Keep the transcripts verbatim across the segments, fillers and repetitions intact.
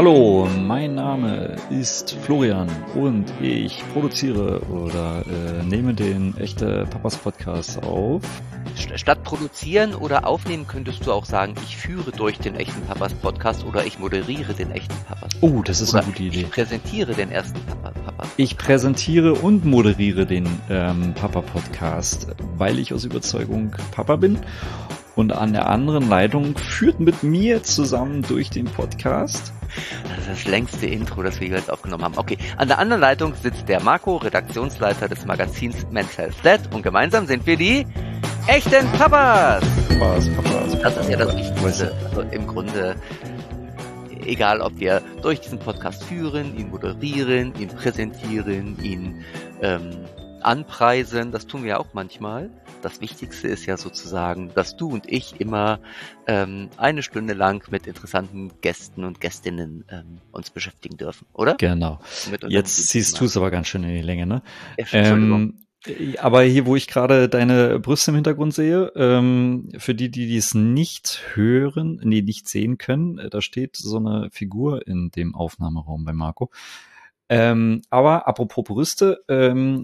Hallo, mein Name ist Florian und ich produziere oder äh, nehme den Echte Papas Podcast auf. Statt produzieren oder aufnehmen könntest du auch sagen, ich führe durch den Echten Papas Podcast oder ich moderiere den Echten Papas Podcast. Oh, das ist oder eine gute Idee. Ich präsentiere den ersten Papa Papas. Ich präsentiere und moderiere den ähm, Papa Podcast, weil ich aus Überzeugung Papa bin. Und an der anderen Leitung führt mit mir zusammen durch den Podcast. Das ist das längste Intro, das wir jetzt aufgenommen haben. Okay, an der anderen Leitung sitzt der Marco, Redaktionsleiter des Magazins Men's Health Dad. Und gemeinsam sind wir die Echten Papas. Papas, Papas. Das ist ja das Wichtigste. Also im Grunde, egal ob wir durch diesen Podcast führen, ihn moderieren, ihn präsentieren, ihn ähm, anpreisen, das tun wir ja auch manchmal. Das Wichtigste ist ja sozusagen, dass du und ich immer ähm, eine Stunde lang mit interessanten Gästen und Gästinnen ähm, uns beschäftigen dürfen, oder? Genau. Jetzt ziehst du es aber ganz schön in die Länge, ne? Ja, Entschuldigung. Ähm, aber hier, wo ich gerade deine Brüste im Hintergrund sehe, ähm, für die, die dies nicht hören, nee, nicht sehen können, da steht so eine Figur in dem Aufnahmeraum bei Marco. Ähm, aber apropos Brüste, ähm,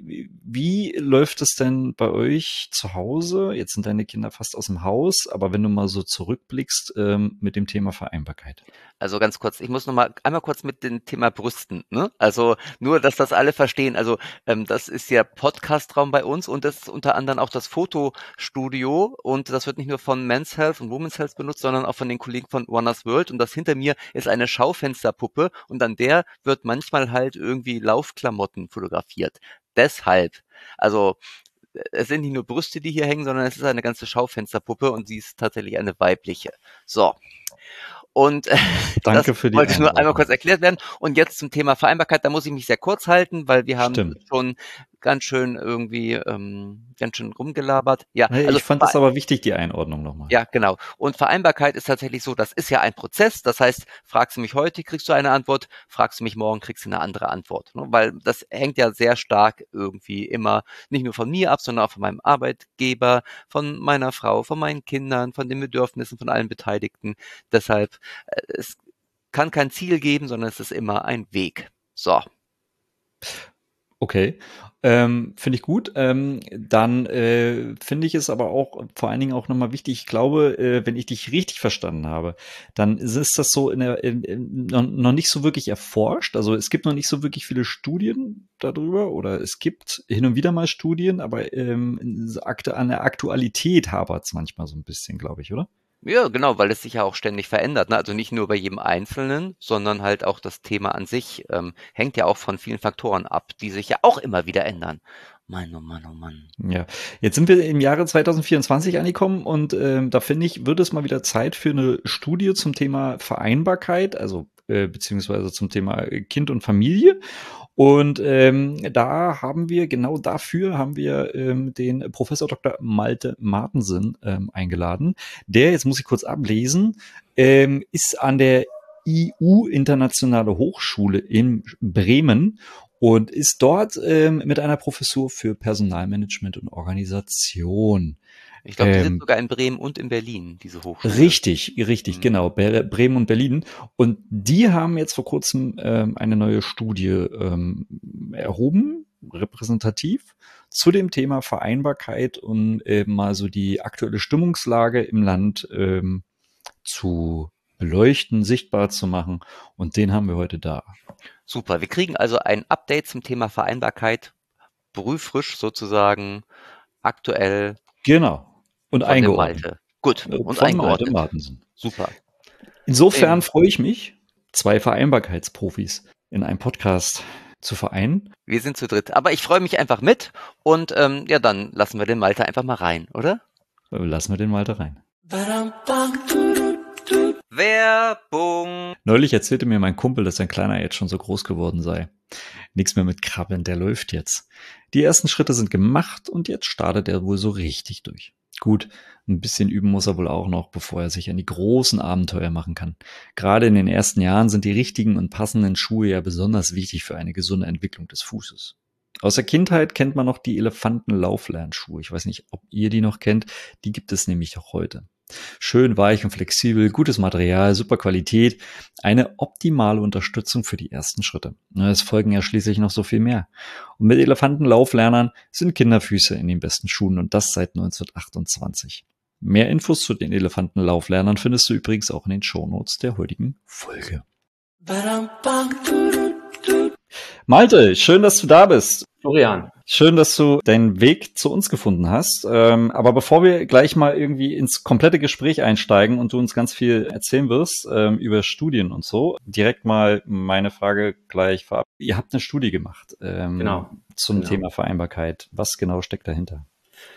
wie läuft es denn bei euch zu Hause? Jetzt sind deine Kinder fast aus dem Haus, aber wenn du mal so zurückblickst ähm, mit dem Thema Vereinbarkeit. Also ganz kurz, ich muss noch mal einmal kurz mit dem Thema Brüsten, ne? Also nur, dass das alle verstehen. Also ähm, das ist ja Podcastraum bei uns und das ist unter anderem auch das Fotostudio und das wird nicht nur von Men's Health und Women's Health benutzt, sondern auch von den Kollegen von Wonders World und das hinter mir ist eine Schaufensterpuppe und an der wird manchmal halt irgendwie Laufklamotten fotografiert. Deshalb, also es sind nicht nur Brüste, die hier hängen, sondern es ist eine ganze Schaufensterpuppe und sie ist tatsächlich eine weibliche. So. Und äh, Danke das für die wollte nur Einordnung. einmal kurz erklärt werden. Und jetzt zum Thema Vereinbarkeit, da muss ich mich sehr kurz halten, weil wir haben Stimmt. schon ganz schön irgendwie ähm, ganz schön rumgelabert. Ja, Hey, also ich fand das aber wichtig, die Einordnung nochmal. ja, genau. Und Vereinbarkeit ist tatsächlich so, das ist ja ein Prozess. Das heißt, fragst du mich heute, kriegst du eine Antwort, fragst du mich morgen, kriegst du eine andere Antwort. Ne? Weil das hängt ja sehr stark irgendwie immer nicht nur von mir ab, sondern auch von meinem Arbeitgeber, von meiner Frau, von meinen Kindern, von den Bedürfnissen von allen Beteiligten. Deshalb, äh, es kann kein Ziel geben, sondern es ist immer ein Weg. So. Okay, ähm, finde ich gut. Ähm, dann äh, finde ich es aber auch vor allen Dingen auch nochmal wichtig. Ich glaube, äh, wenn ich dich richtig verstanden habe, dann ist das so in der, in, in, noch, noch nicht so wirklich erforscht. Also es gibt noch nicht so wirklich viele Studien darüber oder es gibt hin und wieder mal Studien, aber ähm, an der Aktualität hapert es manchmal so ein bisschen, glaube ich, oder? Ja, genau, weil es sich ja auch ständig verändert, ne? Also nicht nur bei jedem Einzelnen, sondern halt auch das Thema an sich ähm, hängt ja auch von vielen Faktoren ab, die sich ja auch immer wieder ändern. Mann, oh Mann, oh Mann. Ja, jetzt sind wir im Jahre zwanzig vierundzwanzig angekommen und ähm, da finde ich, wird es mal wieder Zeit für eine Studie zum Thema Vereinbarkeit, also äh, beziehungsweise zum Thema Kind und Familie. Und ähm, da haben wir, genau dafür haben wir ähm, den Professor Doktor Malte Martensen ähm, eingeladen. Der, jetzt muss ich kurz ablesen, ähm, ist an der I U Internationale Hochschule in Bremen und ist dort ähm, mit einer Professur für Personalmanagement und Organisation. Ich glaube, die sind Ähm, sogar in Bremen und in Berlin, diese Hochschule. Richtig, richtig, Mhm. genau. Bre- Bremen und Berlin. Und die haben jetzt vor kurzem ähm, eine neue Studie ähm, erhoben, repräsentativ, zu dem Thema Vereinbarkeit und ähm, mal so die aktuelle Stimmungslage im Land ähm, zu beleuchten, sichtbar zu machen. Und den haben wir heute da. Super, wir kriegen also ein Update zum Thema Vereinbarkeit, brühfrisch sozusagen, aktuell Genau. Und von dem eingeordnet. Malte. Gut, Äh, und Von Malte eingeordnet. Martensen. Super. Insofern Ähm, freue ich mich, zwei Vereinbarkeitsprofis in einem Podcast zu vereinen. wir sind zu dritt. Aber ich freue mich einfach mit und ähm, ja, dann lassen wir den Malte einfach mal rein, oder? Lassen wir den Malte rein. Werbung. Neulich erzählte mir mein Kumpel, dass sein Kleiner jetzt schon so groß geworden sei. Nichts mehr mit Krabbeln, der läuft jetzt. Die ersten Schritte sind gemacht und jetzt startet er wohl so richtig durch. Gut, ein bisschen üben muss er wohl auch noch, bevor er sich an die großen Abenteuer machen kann. Gerade in den ersten Jahren sind die richtigen und passenden Schuhe ja besonders wichtig für eine gesunde Entwicklung des Fußes. Aus der Kindheit kennt man noch die Elefantenlauflernschuhe. Ich weiß nicht, ob ihr die noch kennt. Die gibt es nämlich auch heute. Schön weich und flexibel, gutes Material, super Qualität, eine optimale Unterstützung für die ersten Schritte. Es folgen ja schließlich noch so viel mehr. Und mit Elefantenlauflernern sind Kinderfüße in den besten Schuhen und das seit neunzehnhundertachtundzwanzig. Mehr Infos zu den Elefantenlauflernern findest du übrigens auch in den Shownotes der heutigen Folge. Malte, schön, dass du da bist. Florian. Schön, dass du deinen Weg zu uns gefunden hast. Ähm, aber bevor wir gleich mal irgendwie ins komplette Gespräch einsteigen und du uns ganz viel erzählen wirst ähm, über Studien und so, direkt mal meine Frage gleich vorab. Ihr habt eine Studie gemacht ähm, genau. zum genau. Thema Vereinbarkeit. Was genau steckt dahinter?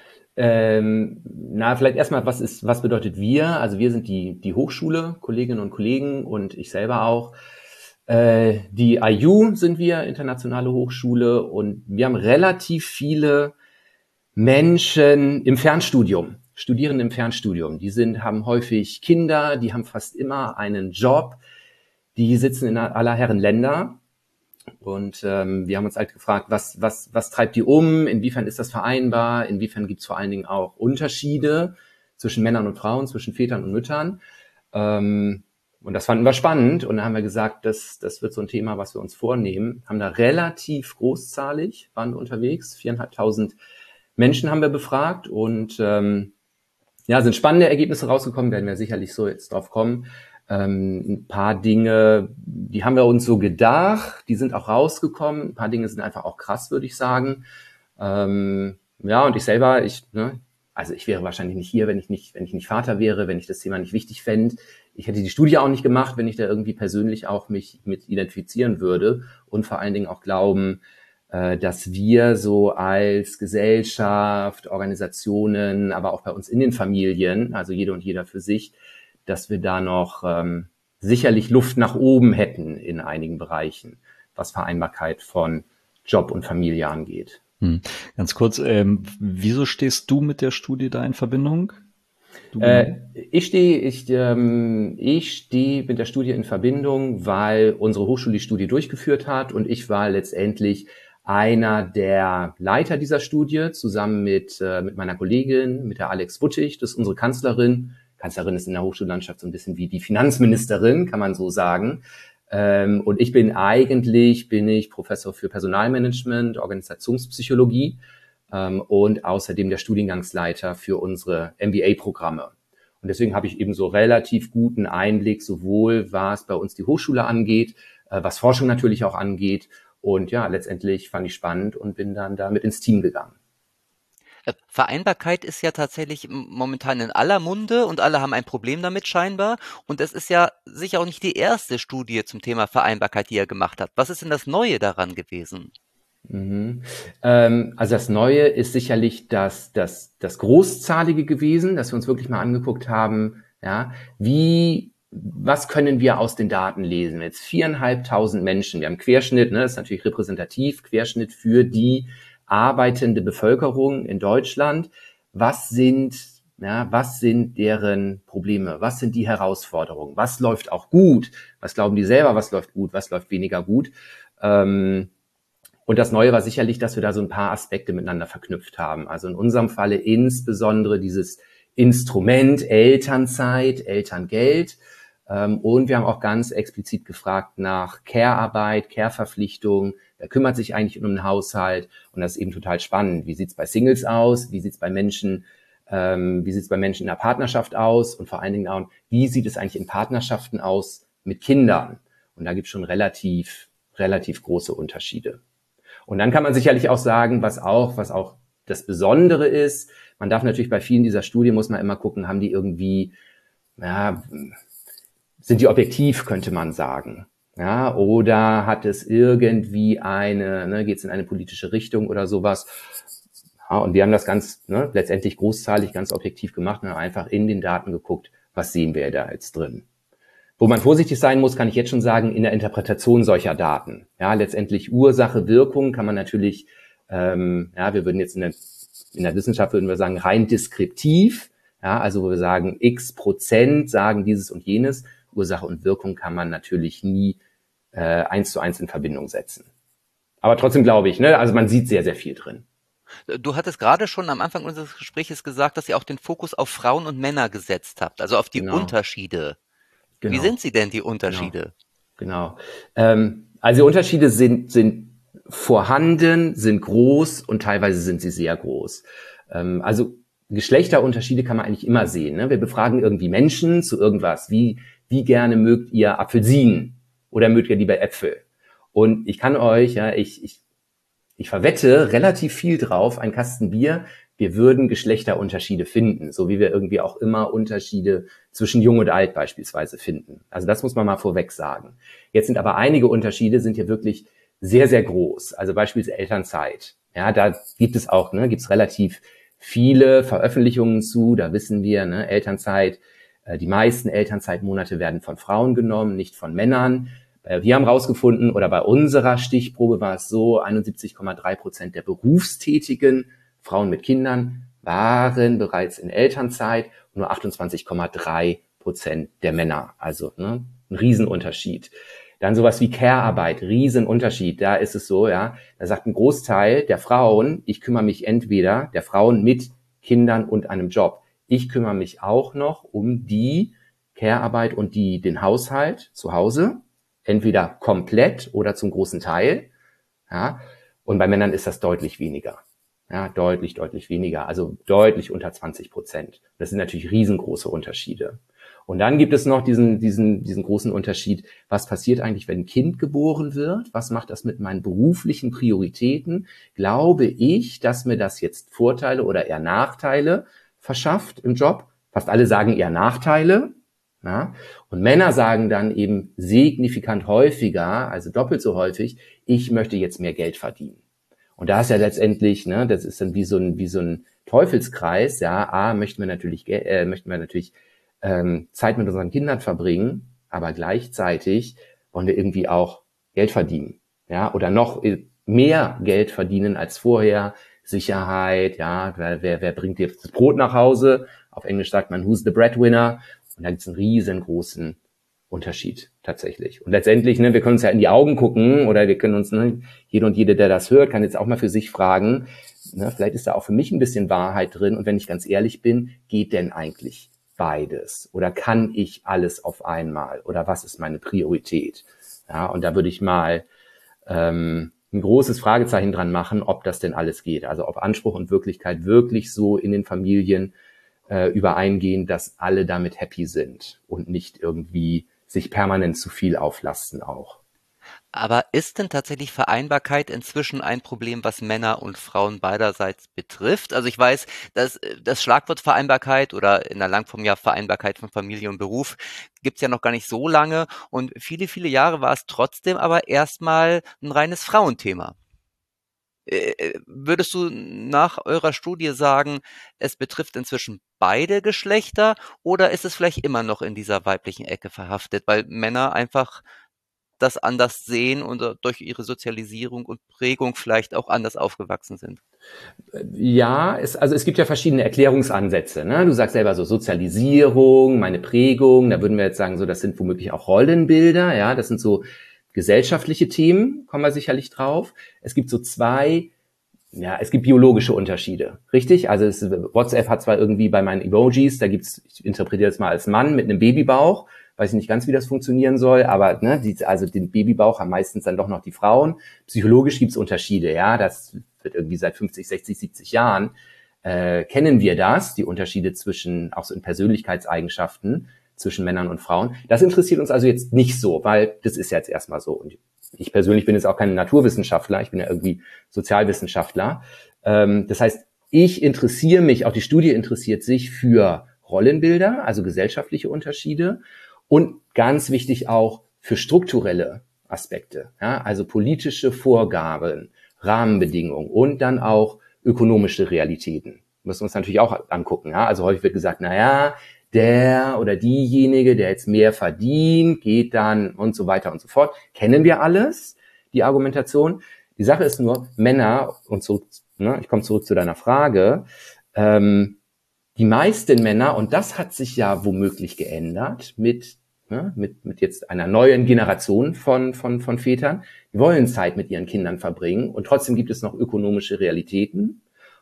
Ähm, na, vielleicht erstmal, was ist, was bedeutet wir? Also wir sind die, die Hochschule, Kolleginnen und Kollegen und ich selber auch. Äh, die I U sind wir, internationale Hochschule, und wir haben relativ viele Menschen im Fernstudium, Studierende im Fernstudium. Die sind, haben häufig Kinder, die haben fast immer einen Job, die sitzen in aller Herren Länder. Und ähm, wir haben uns halt gefragt, was, was, was treibt die um, inwiefern ist das vereinbar, inwiefern gibt es vor allen Dingen auch Unterschiede zwischen Männern und Frauen, zwischen Vätern und Müttern. Ähm, und das fanden wir spannend und dann haben wir gesagt, das, das wird so ein Thema, was wir uns vornehmen. Haben da relativ großzahlig, waren wir unterwegs, viereinhalbtausend Menschen haben wir befragt und ähm, ja, sind spannende Ergebnisse rausgekommen, werden wir sicherlich so jetzt drauf kommen. Ähm, ein paar Dinge, die haben wir uns so gedacht, die sind auch rausgekommen. Ein paar Dinge sind einfach auch krass, würde ich sagen. Ähm, ja, und ich selber, ich, ne, also ich wäre wahrscheinlich nicht hier, wenn ich nicht, wenn ich nicht Vater wäre, wenn ich das Thema nicht wichtig fände. Ich hätte die Studie auch nicht gemacht, wenn ich da irgendwie persönlich auch mich mit identifizieren würde und vor allen Dingen auch glauben, äh, dass wir so als Gesellschaft, Organisationen, aber auch bei uns in den Familien, also jede und jeder für sich, dass wir da noch ähm, sicherlich Luft nach oben hätten in einigen Bereichen, was Vereinbarkeit von Job und Familie angeht. Hm. Ganz kurz, ähm, wieso stehst du mit der Studie da in Verbindung? Äh, ich stehe ich, ähm, ich stehe mit der Studie in Verbindung, weil unsere Hochschule die Studie durchgeführt hat und ich war letztendlich einer der Leiter dieser Studie zusammen mit, äh, mit meiner Kollegin, mit der Alex Buttig, das ist unsere Kanzlerin. Kanzlerin ist in der Hochschullandschaft so ein bisschen wie die Finanzministerin, kann man so sagen. Ähm, und ich bin eigentlich, bin ich Professor für Personalmanagement, Organisationspsychologie ähm, und außerdem der Studiengangsleiter für unsere M B A-Programme. Und deswegen habe ich eben so relativ guten Einblick, sowohl was bei uns die Hochschule angeht, äh, was Forschung natürlich auch angeht. Und ja, letztendlich fand ich spannend und bin dann damit ins Team gegangen. Vereinbarkeit ist ja tatsächlich momentan in aller Munde und alle haben ein Problem damit scheinbar. Und es ist ja sicher auch nicht die erste Studie zum Thema Vereinbarkeit, die er gemacht hat. Was ist denn das Neue daran gewesen? Mhm. Ähm, also das Neue ist sicherlich das, das, das Großzahlige gewesen, dass wir uns wirklich mal angeguckt haben, ja, wie, was können wir aus den Daten lesen? Jetzt viereinhalbtausend Menschen, wir haben Querschnitt, ne, das ist natürlich repräsentativ, Querschnitt für die arbeitende Bevölkerung in Deutschland. Was sind, ja, was sind deren Probleme? Was sind die Herausforderungen? Was läuft auch gut? Was glauben die selber? Was läuft gut? Was läuft weniger gut? Ähm, und das Neue war sicherlich, dass wir da so ein paar Aspekte miteinander verknüpft haben. Also in unserem Falle insbesondere dieses Instrument Elternzeit, Elterngeld. Ähm, und wir haben auch ganz explizit gefragt nach Care-Arbeit, Care-Verpflichtung. Wer kümmert sich eigentlich um den Haushalt? Und das ist eben total spannend. Wie sieht's bei Singles aus? Wie sieht's bei Menschen, ähm, wie sieht's bei Menschen in der Partnerschaft aus? Und vor allen Dingen auch, wie sieht es eigentlich in Partnerschaften aus mit Kindern? Und da gibt's schon relativ, relativ große Unterschiede. Und dann kann man sicherlich auch sagen, was auch, was auch das Besondere ist, man darf natürlich bei vielen dieser Studien, muss man immer gucken, haben die irgendwie, ja, sind die objektiv, könnte man sagen. Ja, oder hat es irgendwie eine, ne, geht es in eine politische Richtung oder sowas? Ja, und wir haben das ganz, ne, letztendlich großzahlig, ganz objektiv gemacht und haben einfach in den Daten geguckt, was sehen wir da jetzt drin. Wo man vorsichtig sein muss, kann ich jetzt schon sagen, in der Interpretation solcher Daten. Ja, letztendlich Ursache, Wirkung kann man natürlich, ähm, ja, wir würden jetzt in der, in der Wissenschaft würden wir sagen, rein deskriptiv, ja, also wo wir sagen, x Prozent sagen dieses und jenes. Ursache und Wirkung kann man natürlich nie äh, eins zu eins in Verbindung setzen. Aber trotzdem glaube ich, ne, also man sieht sehr, sehr viel drin. Du hattest gerade schon am Anfang unseres Gespräches gesagt, dass ihr auch den Fokus auf Frauen und Männer gesetzt habt, also auf die Genau, Unterschiede. Wie genau, sind sie denn, die genau, Unterschiede? genau. Ähm, also die Unterschiede sind, sind vorhanden, sind groß und teilweise sind sie sehr groß. Ähm, also Geschlechterunterschiede kann man eigentlich immer sehen. Ne? Wir befragen irgendwie Menschen zu irgendwas. Wie, wie gerne mögt ihr Apfelsinen oder mögt ihr lieber Äpfel? Und ich kann euch, ja, ich, ich Ich verwette relativ viel drauf, ein Kasten Bier, wir würden Geschlechterunterschiede finden, so wie wir irgendwie auch immer Unterschiede zwischen Jung und Alt beispielsweise finden. Also das muss man mal vorweg sagen. Jetzt sind aber einige Unterschiede, sind hier wirklich sehr, sehr groß. Also beispielsweise Elternzeit. Ja, da gibt es auch, ne, gibt es relativ viele Veröffentlichungen zu, da wissen wir, ne, Elternzeit, äh, die meisten Elternzeitmonate werden von Frauen genommen, nicht von Männern. Wir haben rausgefunden, oder bei unserer Stichprobe war es so, einundsiebzig Komma drei Prozent der berufstätigen Frauen mit Kindern waren bereits in Elternzeit und nur achtundzwanzig Komma drei Prozent der Männer. Also ne, ein Riesenunterschied. Dann sowas wie Care-Arbeit, Riesenunterschied. Da ist es so, ja, da sagt ein Großteil der Frauen, ich kümmere mich entweder, der Frauen mit Kindern und einem Job. Ich kümmere mich auch noch um die Care-Arbeit und die, den Haushalt zu Hause. Entweder komplett oder zum großen Teil. Ja, und bei Männern ist das deutlich weniger. Ja, deutlich, deutlich weniger. Also deutlich unter zwanzig Prozent. Das sind natürlich riesengroße Unterschiede. Und dann gibt es noch diesen, diesen, diesen großen Unterschied. Was passiert eigentlich, wenn ein Kind geboren wird? Was macht das mit meinen beruflichen Prioritäten? Glaube ich, dass mir das jetzt Vorteile oder eher Nachteile verschafft im Job? Fast alle sagen eher Nachteile. Ja? Und Männer sagen dann eben signifikant häufiger, also doppelt so häufig, ich möchte jetzt mehr Geld verdienen. Und da ist ja letztendlich, ne, das ist dann wie so ein, wie so ein Teufelskreis, ja, A, möchten wir natürlich, äh, möchten wir natürlich ähm, Zeit mit unseren Kindern verbringen, aber gleichzeitig wollen wir irgendwie auch Geld verdienen, ja, oder noch mehr Geld verdienen als vorher, Sicherheit, ja, wer, wer, wer bringt dir das Brot nach Hause? Auf Englisch sagt man, who's the breadwinner? Und da gibt es einen riesengroßen Unterschied tatsächlich. Und letztendlich, ne, wir können uns ja in die Augen gucken oder wir können uns, ne, jeder und jede, der das hört, kann jetzt auch mal für sich fragen, ne, vielleicht ist da auch für mich ein bisschen Wahrheit drin. Und wenn ich ganz ehrlich bin, geht denn eigentlich beides? Oder kann ich alles auf einmal? Oder was ist meine Priorität? Ja, und da würde ich mal ähm, ein großes Fragezeichen dran machen, ob das denn alles geht. Also ob Anspruch und Wirklichkeit wirklich so in den Familien äh, übereingehen, dass alle damit happy sind und nicht irgendwie sich permanent zu viel auflasten auch. Aber ist denn tatsächlich Vereinbarkeit inzwischen ein Problem, was Männer und Frauen beiderseits betrifft? Also ich weiß, dass das Schlagwort Vereinbarkeit oder in der Langform ja Vereinbarkeit von Familie und Beruf gibt's ja noch gar nicht so lange und viele, viele Jahre war es trotzdem aber erstmal ein reines Frauenthema. Äh, Würdest du nach eurer Studie sagen, es betrifft inzwischen beide Geschlechter oder ist es vielleicht immer noch in dieser weiblichen Ecke verhaftet, weil Männer einfach das anders sehen und durch ihre Sozialisierung und Prägung vielleicht auch anders aufgewachsen sind? Ja, es, also es gibt ja verschiedene Erklärungsansätze. Ne? Du sagst selber so Sozialisierung, meine Prägung, da würden wir jetzt sagen, so das sind womöglich auch Rollenbilder, ja, das sind so gesellschaftliche Themen, kommen wir sicherlich drauf. Es gibt so zwei, ja, es gibt biologische Unterschiede, richtig? Also es, WhatsApp hat zwar irgendwie bei meinen Emojis, da gibt's, ich interpretiere das mal als Mann mit einem Babybauch, weiß ich nicht ganz, wie das funktionieren soll, aber ne, die, also den Babybauch haben meistens dann doch noch die Frauen. Psychologisch gibt's Unterschiede, ja, das wird irgendwie seit fünfzig, sechzig, siebzig Jahren äh, kennen wir das, die Unterschiede zwischen, auch so in Persönlichkeitseigenschaften zwischen Männern und Frauen. Das interessiert uns also jetzt nicht so, weil das ist jetzt erstmal so. Und ich persönlich bin jetzt auch kein Naturwissenschaftler, ich bin ja irgendwie Sozialwissenschaftler. Ähm, das heißt, ich interessiere mich, auch die Studie interessiert sich für Rollenbilder, also gesellschaftliche Unterschiede und ganz wichtig auch für strukturelle Aspekte, ja, also politische Vorgaben, Rahmenbedingungen und dann auch ökonomische Realitäten. Müssen wir uns natürlich auch angucken. Ja? Also häufig wird gesagt, na ja, der oder diejenige, der jetzt mehr verdient, geht dann und so weiter und so fort. Kennen wir alles, die Argumentation. Die Sache ist nur, Männer, und zurück, ne, ich komme zurück zu deiner Frage, ähm, die meisten Männer, und das hat sich ja womöglich geändert mit, ne, mit, mit jetzt einer neuen Generation von, von, von Vätern, die wollen Zeit mit ihren Kindern verbringen und trotzdem gibt es noch ökonomische Realitäten.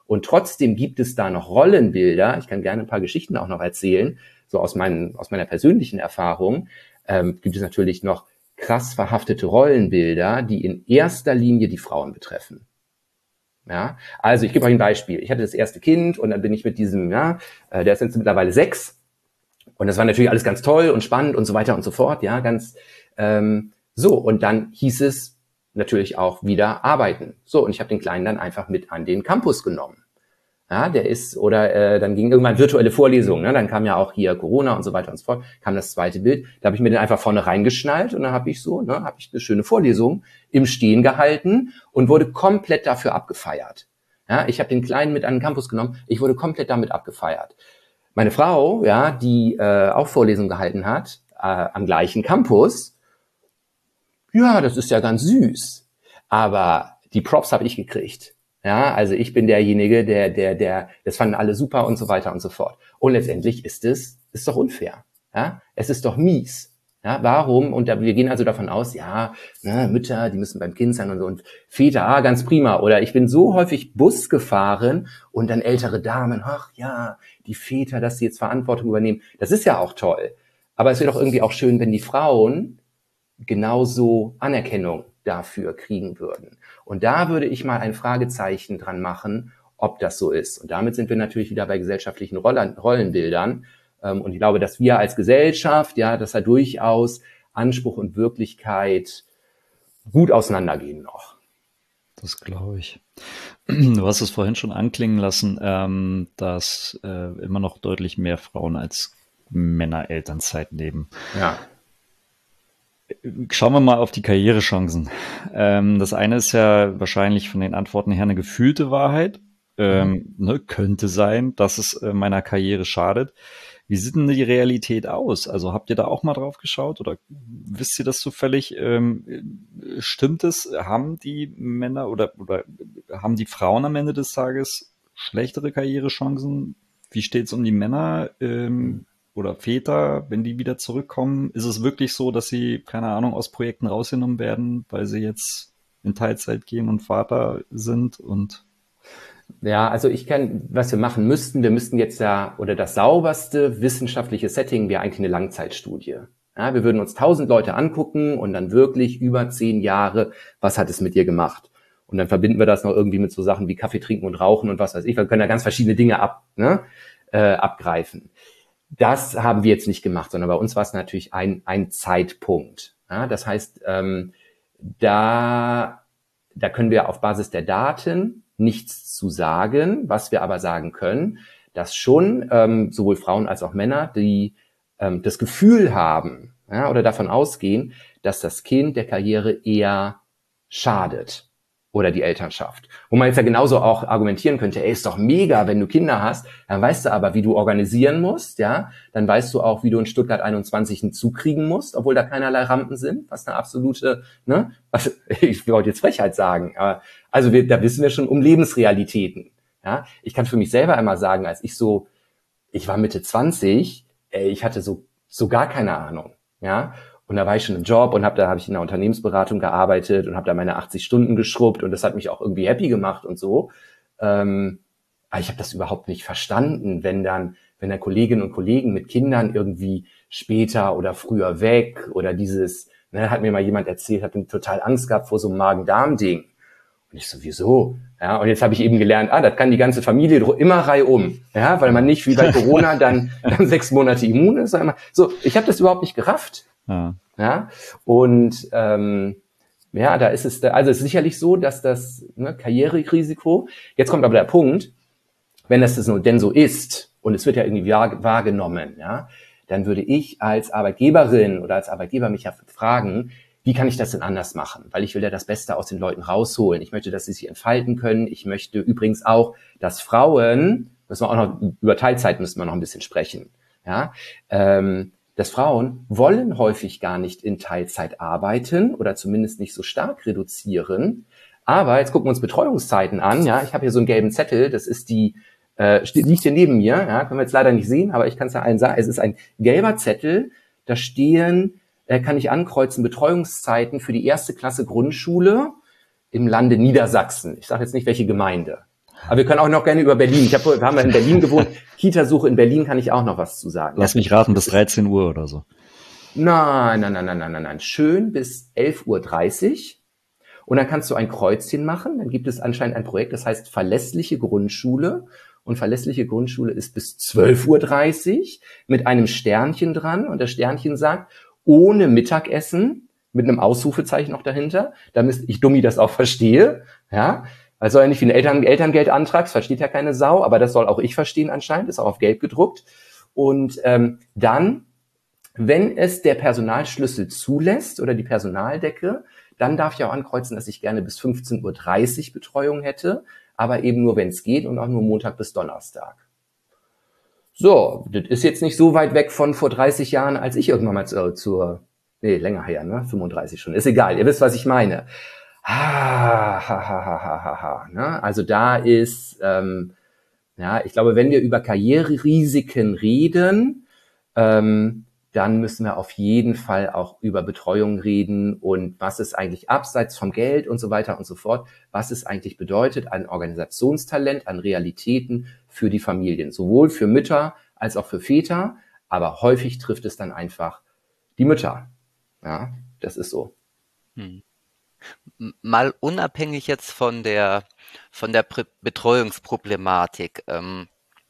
Und trotzdem gibt es da noch Rollenbilder. Ich kann gerne ein paar Geschichten auch noch erzählen, so aus meinen, aus meiner persönlichen Erfahrung. Ähm, gibt es natürlich noch krass verhaftete Rollenbilder, die in erster Linie die Frauen betreffen. Ja, also ich gebe euch ein Beispiel. Ich hatte das erste Kind und dann bin ich mit diesem, ja, der ist jetzt mittlerweile sechs und das war natürlich alles ganz toll und spannend und so weiter und so fort. Ja, ganz ähm, so. Und dann hieß es natürlich auch wieder arbeiten. So, und ich habe den Kleinen dann einfach mit an den Campus genommen. Ja, der ist, oder äh, dann ging irgendwann virtuelle Vorlesungen, ne? Dann kam ja auch hier Corona und so weiter und so fort, kam das zweite Bild, da habe ich mir den einfach vorne reingeschnallt und dann habe ich so, ne, habe ich eine schöne Vorlesung im Stehen gehalten und wurde komplett dafür abgefeiert. Ja, ich habe den Kleinen mit an den Campus genommen, ich wurde komplett damit abgefeiert. Meine Frau, ja, die äh, auch Vorlesungen gehalten hat, äh, am gleichen Campus, ja, das ist ja ganz süß, aber die Props habe ich gekriegt. Ja, also ich bin derjenige, der, der, der, das fanden alle super und so weiter und so fort. Und letztendlich ist es, ist doch unfair. Ja, es ist doch mies. Ja, warum? Und da, wir gehen also davon aus, ja, ne, Mütter, die müssen beim Kind sein und so und Väter, ah, ganz prima. Oder ich bin so häufig Bus gefahren und dann ältere Damen, ach ja, die Väter, dass sie jetzt Verantwortung übernehmen. Das ist ja auch toll. Aber es wäre doch irgendwie auch schön, wenn die Frauen genauso Anerkennung dafür kriegen würden. Und da würde ich mal ein Fragezeichen dran machen, ob das so ist. Und damit sind wir natürlich wieder bei gesellschaftlichen Rollenbildern. Und ich glaube, dass wir als Gesellschaft, ja, dass da durchaus Anspruch und Wirklichkeit gut auseinandergehen noch. Das glaube ich. Du hast es vorhin schon anklingen lassen, ähm, dass äh, immer noch deutlich mehr Frauen als Männer Elternzeit nehmen. Ja. Schauen wir mal auf die Karrierechancen. Ähm, das eine ist ja wahrscheinlich von den Antworten her eine gefühlte Wahrheit. Ähm, mhm. ne, könnte sein, dass es äh, meiner Karriere schadet. Wie sieht denn die Realität aus? Also habt ihr da auch mal drauf geschaut oder wisst ihr das zufällig? Ähm, stimmt es? Haben die Männer oder, oder haben die Frauen am Ende des Tages schlechtere Karrierechancen? Wie steht es um die Männer? Ähm, oder Väter, wenn die wieder zurückkommen, ist es wirklich so, dass sie, keine Ahnung, aus Projekten rausgenommen werden, weil sie jetzt in Teilzeit gehen und Vater sind und ja, also ich kann, was wir machen müssten, wir müssten jetzt ja, oder das sauberste wissenschaftliche Setting wäre eigentlich eine Langzeitstudie. Ja, wir würden uns tausend Leute angucken und dann wirklich über zehn Jahre, was hat es mit dir gemacht? Und dann verbinden wir das noch irgendwie mit so Sachen wie Kaffee trinken und Rauchen und was weiß ich. Wir können da ganz verschiedene Dinge ab, ne, äh, abgreifen. Das haben wir jetzt nicht gemacht, sondern bei uns war es natürlich ein, ein Zeitpunkt. Ja, das heißt, ähm, da, da können wir auf Basis der Daten nichts zu sagen. Was wir aber sagen können, dass schon ähm, sowohl Frauen als auch Männer, die ähm, das Gefühl haben, ja, oder davon ausgehen, dass das Kind der Karriere eher schadet oder die Elternschaft. Wo man jetzt ja genauso auch argumentieren könnte, ey, ist doch mega, wenn du Kinder hast, dann weißt du aber, wie du organisieren musst, ja, dann weißt du auch, wie du in Stuttgart einundzwanzig einen Zug kriegen musst, obwohl da keinerlei Rampen sind, was eine absolute, ne, also, ich wollte jetzt Frechheit sagen, aber, also wir, da wissen wir schon um Lebensrealitäten, ja. Ich kann für mich selber einmal sagen, als ich so, ich war Mitte zwanzig, ey, ich hatte so, so gar keine Ahnung, ja. Und da war ich schon im Job und hab, da habe ich in der Unternehmensberatung gearbeitet und habe da meine achtzig Stunden geschrubbt und das hat mich auch irgendwie happy gemacht und so. Ähm, aber ich habe das überhaupt nicht verstanden, wenn dann, wenn dann Kolleginnen und Kollegen mit Kindern irgendwie später oder früher weg oder dieses, ne, hat mir mal jemand erzählt, hat total Angst gehabt vor so einem Magen-Darm-Ding. Und ich so, wieso? Ja, und jetzt habe ich eben gelernt, ah, das kann die ganze Familie immer reihum, ja, weil man nicht wie bei Corona dann, dann sechs Monate immun ist. So, ich habe das überhaupt nicht gerafft. Ja. ja, und ähm, ja, da ist es, also es ist sicherlich so, dass das ne, Karriererisiko, jetzt kommt aber der Punkt, wenn das das nur denn so ist und es wird ja irgendwie wahrgenommen, ja, dann würde ich als Arbeitgeberin oder als Arbeitgeber mich ja fragen, wie kann ich das denn anders machen? Weil ich will ja das Beste aus den Leuten rausholen. Ich möchte, dass sie sich entfalten können. Ich möchte übrigens auch, dass Frauen, müssen wir auch noch, über Teilzeit müssen wir noch ein bisschen sprechen, ja, ähm, dass Frauen wollen häufig gar nicht in Teilzeit arbeiten oder zumindest nicht so stark reduzieren. Aber jetzt gucken wir uns Betreuungszeiten an. Ja, ich habe hier so einen gelben Zettel. Das ist die, äh, liegt hier neben mir. Ja, können wir jetzt leider nicht sehen, aber ich kann es ja allen sagen. Es ist ein gelber Zettel. Da stehen, äh, kann ich ankreuzen, Betreuungszeiten für die erste Klasse Grundschule im Lande Niedersachsen. Ich sage jetzt nicht, welche Gemeinde. Aber wir können auch noch gerne über Berlin. Ich hab, wir haben ja in Berlin gewohnt. Kitasuche in Berlin kann ich auch noch was zu sagen. Lass mich raten, bis dreizehn Uhr oder so. Nein, nein, nein, nein, nein, nein, nein. Schön bis elf Uhr dreißig. Und dann kannst du ein Kreuzchen machen. Dann gibt es anscheinend ein Projekt, das heißt verlässliche Grundschule. Und verlässliche Grundschule ist bis zwölf Uhr dreißig mit einem Sternchen dran. Und das Sternchen sagt, ohne Mittagessen, mit einem Ausrufezeichen noch dahinter, damit ich Dummi das auch verstehe. Ja, also ja nicht wie ein Eltern Elterngeldantrag, das versteht ja keine Sau, aber das soll auch ich verstehen anscheinend, ist auch auf Gelb gedruckt. Und ähm, dann, wenn es der Personalschlüssel zulässt oder die Personaldecke, dann darf ich auch ankreuzen, dass ich gerne bis fünfzehn Uhr dreißig Betreuung hätte, aber eben nur, wenn es geht und auch nur Montag bis Donnerstag. So, das ist jetzt nicht so weit weg von vor dreißig Jahren, als ich irgendwann mal zur, zur nee, länger her, ne, fünfunddreißig schon, ist egal, ihr wisst, was ich meine. Ha, ha, ha, ha, ha, ha, ha, ne? Also da ist, ähm, ja, ich glaube, wenn wir über Karriererisiken reden, ähm, dann müssen wir auf jeden Fall auch über Betreuung reden und was es eigentlich abseits vom Geld und so weiter und so fort, was es eigentlich bedeutet an Organisationstalent, an Realitäten für die Familien, sowohl für Mütter als auch für Väter, aber häufig trifft es dann einfach die Mütter. Ja, das ist so. Hm. Mal unabhängig jetzt von der von der Prä- Betreuungsproblematik, ähm,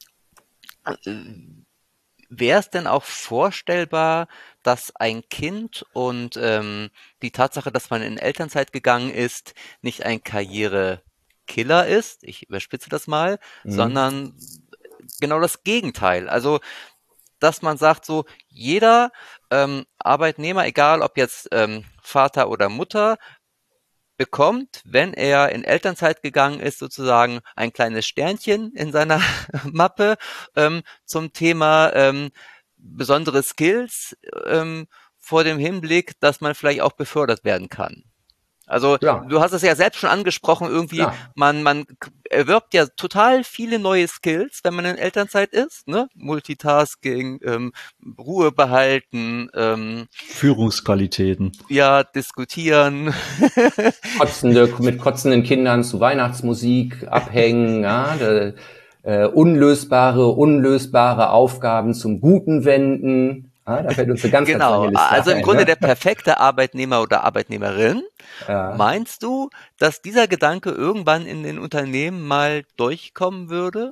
wäre es denn auch vorstellbar, dass ein Kind und ähm, die Tatsache, dass man in Elternzeit gegangen ist, nicht ein Karrierekiller ist, ich überspitze das mal, Mhm. sondern genau das Gegenteil. Also, dass man sagt, so jeder ähm, Arbeitnehmer, egal ob jetzt ähm, Vater oder Mutter, bekommt, wenn er in Elternzeit gegangen ist, sozusagen ein kleines Sternchen in seiner Mappe ähm, zum Thema ähm, besondere Skills ähm, vor dem Hinblick, dass man vielleicht auch befördert werden kann. Also Klar, du hast es ja selbst schon angesprochen, irgendwie, klar. man, man k- erwirbt ja total viele neue Skills, wenn man in Elternzeit ist, ne? Multitasking, ähm, Ruhe behalten, ähm, Führungsqualitäten. ja, diskutieren. Kotzende, mit kotzenden Kindern zu Weihnachtsmusik abhängen, ja, da, äh, unlösbare, unlösbare Aufgaben zum Guten wenden. Ja, da fällt uns eine ganz, ganz Genau, lange Liste also im ein. Grunde Ne? der perfekte Arbeitnehmer oder Arbeitnehmerin. Ja. Meinst du, dass dieser Gedanke irgendwann in den Unternehmen mal durchkommen würde?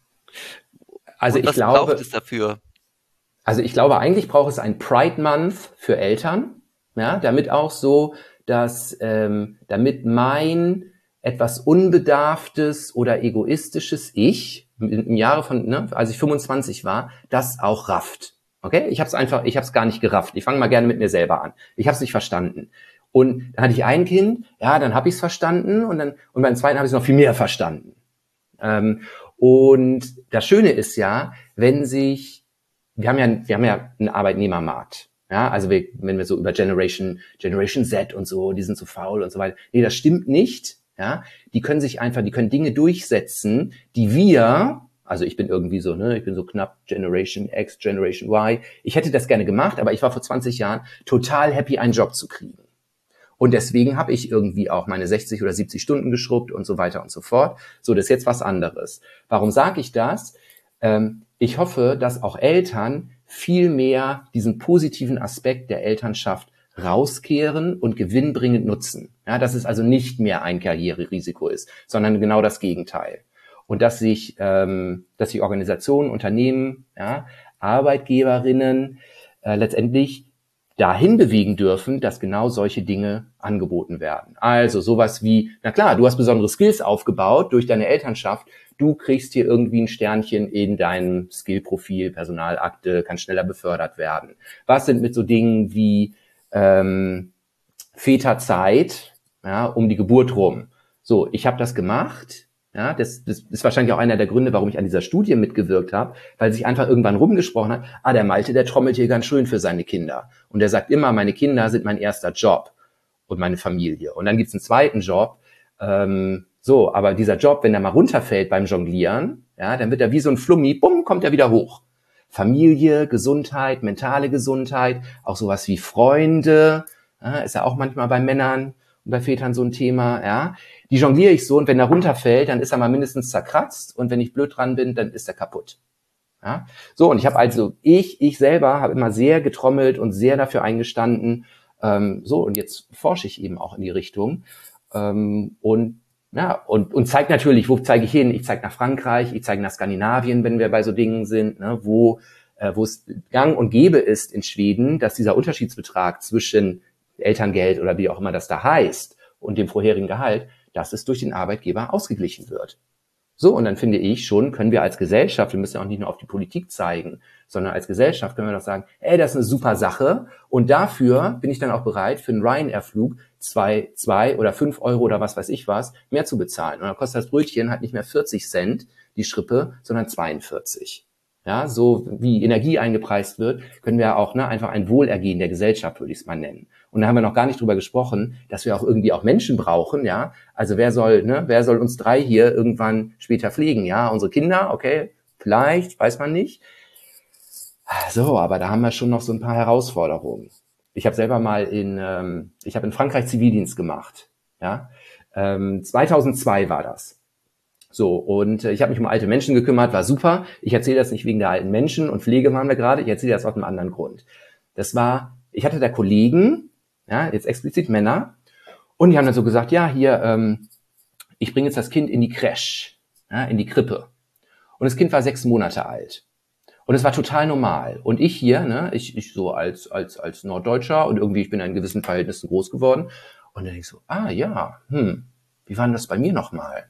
Also Und ich was braucht glaube, es dafür? Also ich glaube, eigentlich braucht es ein Pride Month für Eltern, ja, damit auch so, dass ähm, damit mein etwas unbedarftes oder egoistisches Ich im, im Jahre von, ne, als ich fünfundzwanzig war, das auch rafft. Okay, ich habe es einfach, ich habe es gar nicht gerafft. Ich fange mal gerne mit mir selber an. Ich habe es nicht verstanden. Und dann hatte ich ein Kind, ja, dann habe ich es verstanden und dann und beim zweiten habe ich es noch viel mehr verstanden. Ähm, und das Schöne ist ja, wenn sich wir haben ja, wir haben ja einen Arbeitnehmermarkt. Ja, also wir, wenn wir so über Generation, Generation Z und so, die sind so faul und so weiter. Nee, das stimmt nicht. Ja, die können sich einfach, die können Dinge durchsetzen, die wir, also ich bin irgendwie so, ne, ich bin so knapp Generation X, Generation Y. Ich hätte das gerne gemacht, aber ich war vor zwanzig Jahren total happy, einen Job zu kriegen. Und deswegen habe ich irgendwie auch meine sechzig oder siebzig Stunden geschrubbt und so weiter und so fort. So, das ist jetzt was anderes. Warum sage ich das? Ähm, ich hoffe, dass auch Eltern viel mehr diesen positiven Aspekt der Elternschaft rauskehren und gewinnbringend nutzen. Ja, dass es also nicht mehr ein Karriererisiko ist, sondern genau das Gegenteil. Und dass sich, ähm, dass sich Organisationen, Unternehmen, ja, Arbeitgeberinnen äh, letztendlich dahin bewegen dürfen, dass genau solche Dinge angeboten werden. Also sowas wie, na klar, du hast besondere Skills aufgebaut durch deine Elternschaft, du kriegst hier irgendwie ein Sternchen in deinem Skillprofil, Personalakte, kannst schneller befördert werden. Was sind mit so Dingen wie ähm, Väterzeit, ja, um die Geburt rum? So, ich habe das gemacht. Ja, das, das ist wahrscheinlich auch einer der Gründe, warum ich an dieser Studie mitgewirkt habe, weil sich einfach irgendwann rumgesprochen hat, ah, der Malte, der trommelt hier ganz schön für seine Kinder. Und der sagt immer, meine Kinder sind mein erster Job und meine Familie. Und dann gibt's einen zweiten Job. Ähm, so, aber dieser Job, wenn der mal runterfällt beim Jonglieren, ja, dann wird er wie so ein Flummi, bumm, kommt er wieder hoch. Familie, Gesundheit, mentale Gesundheit, auch sowas wie Freunde, ja, ist ja auch manchmal bei Männern, bei Vätern so ein Thema, ja. Die jongliere ich so und wenn er runterfällt, dann ist er mal mindestens zerkratzt und wenn ich blöd dran bin, dann ist er kaputt. Ja. So, und ich habe also, ich, ich selber habe immer sehr getrommelt und sehr dafür eingestanden. Ähm, so, und jetzt forsche ich eben auch in die Richtung. Ähm, und ja, und, und zeigt natürlich, wo zeige ich hin? Ich zeige nach Frankreich, ich zeige nach Skandinavien, wenn wir bei so Dingen sind, ne, wo, äh, wo es gang und gäbe ist in Schweden, dass dieser Unterschiedsbetrag zwischen Elterngeld oder wie auch immer das da heißt und dem vorherigen Gehalt, dass es durch den Arbeitgeber ausgeglichen wird. So, und dann finde ich schon, können wir als Gesellschaft, wir müssen ja auch nicht nur auf die Politik zeigen, sondern als Gesellschaft können wir doch sagen, ey, das ist eine super Sache und dafür bin ich dann auch bereit, für einen Ryanair-Flug zwei, zwei oder fünf Euro oder was weiß ich was mehr zu bezahlen. Und dann kostet das Brötchen halt nicht mehr vierzig Cent, die Schrippe, sondern zweiundvierzig. Ja, so wie Energie eingepreist wird, können wir auch ne, einfach ein Wohlergehen der Gesellschaft, würde ich es mal nennen. Und da haben wir noch gar nicht drüber gesprochen, dass wir auch irgendwie auch Menschen brauchen, ja. Also wer soll, ne, wer soll uns drei hier irgendwann später pflegen, ja? Unsere Kinder, okay, vielleicht, weiß man nicht. So, aber da haben wir schon noch so ein paar Herausforderungen. Ich habe selber mal in, ähm, ich habe in Frankreich Zivildienst gemacht, ja. Ähm, zweitausendzwei war das. So, und äh, ich habe mich um alte Menschen gekümmert, war super. Ich erzähle das nicht wegen der alten Menschen und Pflege waren wir gerade, ich erzähle das aus einem anderen Grund. Das war, ich hatte da Kollegen, ja, jetzt explizit Männer, und die haben dann so gesagt, ja, hier, ähm, ich bringe jetzt das Kind in die Crèche, ja, in die Krippe. Und das Kind war sechs Monate alt. Und es war total normal. Und ich hier, ne, ich, ich so als, als, als Norddeutscher und irgendwie, ich bin in gewissen Verhältnissen groß geworden. Und dann denke ich so, ah, ja, hm, wie war denn das bei mir nochmal?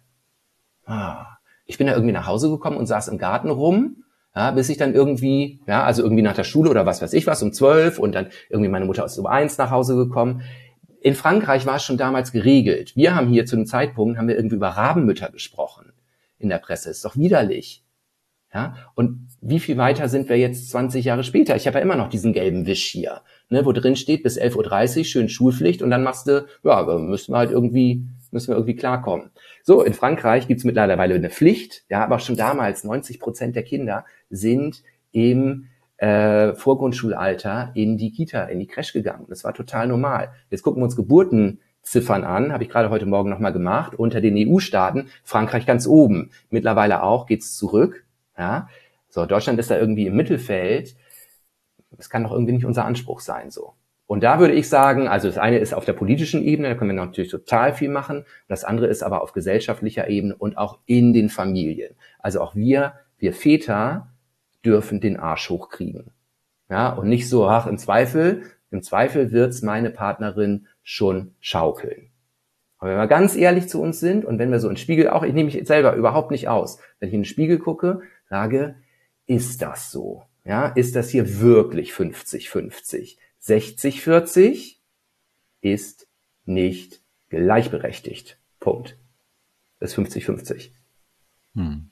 Ah, ich bin da irgendwie nach Hause gekommen und saß im Garten rum, ja, bis ich dann irgendwie, ja, also irgendwie nach der Schule oder was weiß ich was, um zwölf und dann irgendwie meine Mutter ist um eins nach Hause gekommen. In Frankreich war es schon damals geregelt. Wir haben hier zu dem Zeitpunkt, haben wir irgendwie über Rabenmütter gesprochen in der Presse. Ist doch widerlich. Ja, und wie viel weiter sind wir jetzt zwanzig Jahre später? Ich habe ja immer noch diesen gelben Wisch hier, ne, wo drin steht, bis elf Uhr dreißig, schön Schulpflicht und dann machst du, ja, müssen wir halt irgendwie, müssen wir irgendwie klarkommen. So, in Frankreich gibt's mittlerweile eine Pflicht, ja, aber schon damals, neunzig Prozent der Kinder sind im äh, Vorgrundschulalter in die Kita, in die Crèche gegangen. Das war total normal. Jetzt gucken wir uns Geburtenziffern an, habe ich gerade heute Morgen nochmal gemacht, unter den E U-Staaten, Frankreich ganz oben. Mittlerweile auch, geht's zurück. Ja, so, Deutschland ist da irgendwie im Mittelfeld. Das kann doch irgendwie nicht unser Anspruch sein, so. Und da würde ich sagen, also das eine ist auf der politischen Ebene, da können wir natürlich total viel machen. Das andere ist aber auf gesellschaftlicher Ebene und auch in den Familien. Also auch wir, wir Väter dürfen den Arsch hochkriegen. Ja, und nicht so, ach, im Zweifel, im Zweifel wird's meine Partnerin schon schaukeln. Aber wenn wir ganz ehrlich zu uns sind und wenn wir so in den Spiegel, auch ich nehme mich selber überhaupt nicht aus, wenn ich in den Spiegel gucke, sage, ist das so? Ja, ist das hier wirklich fünfzig fünfzig? sechzig vierzig ist nicht gleichberechtigt. Punkt. Das ist fünfzig fünfzig. Hm.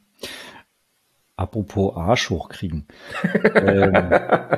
Apropos Arsch hochkriegen. ähm,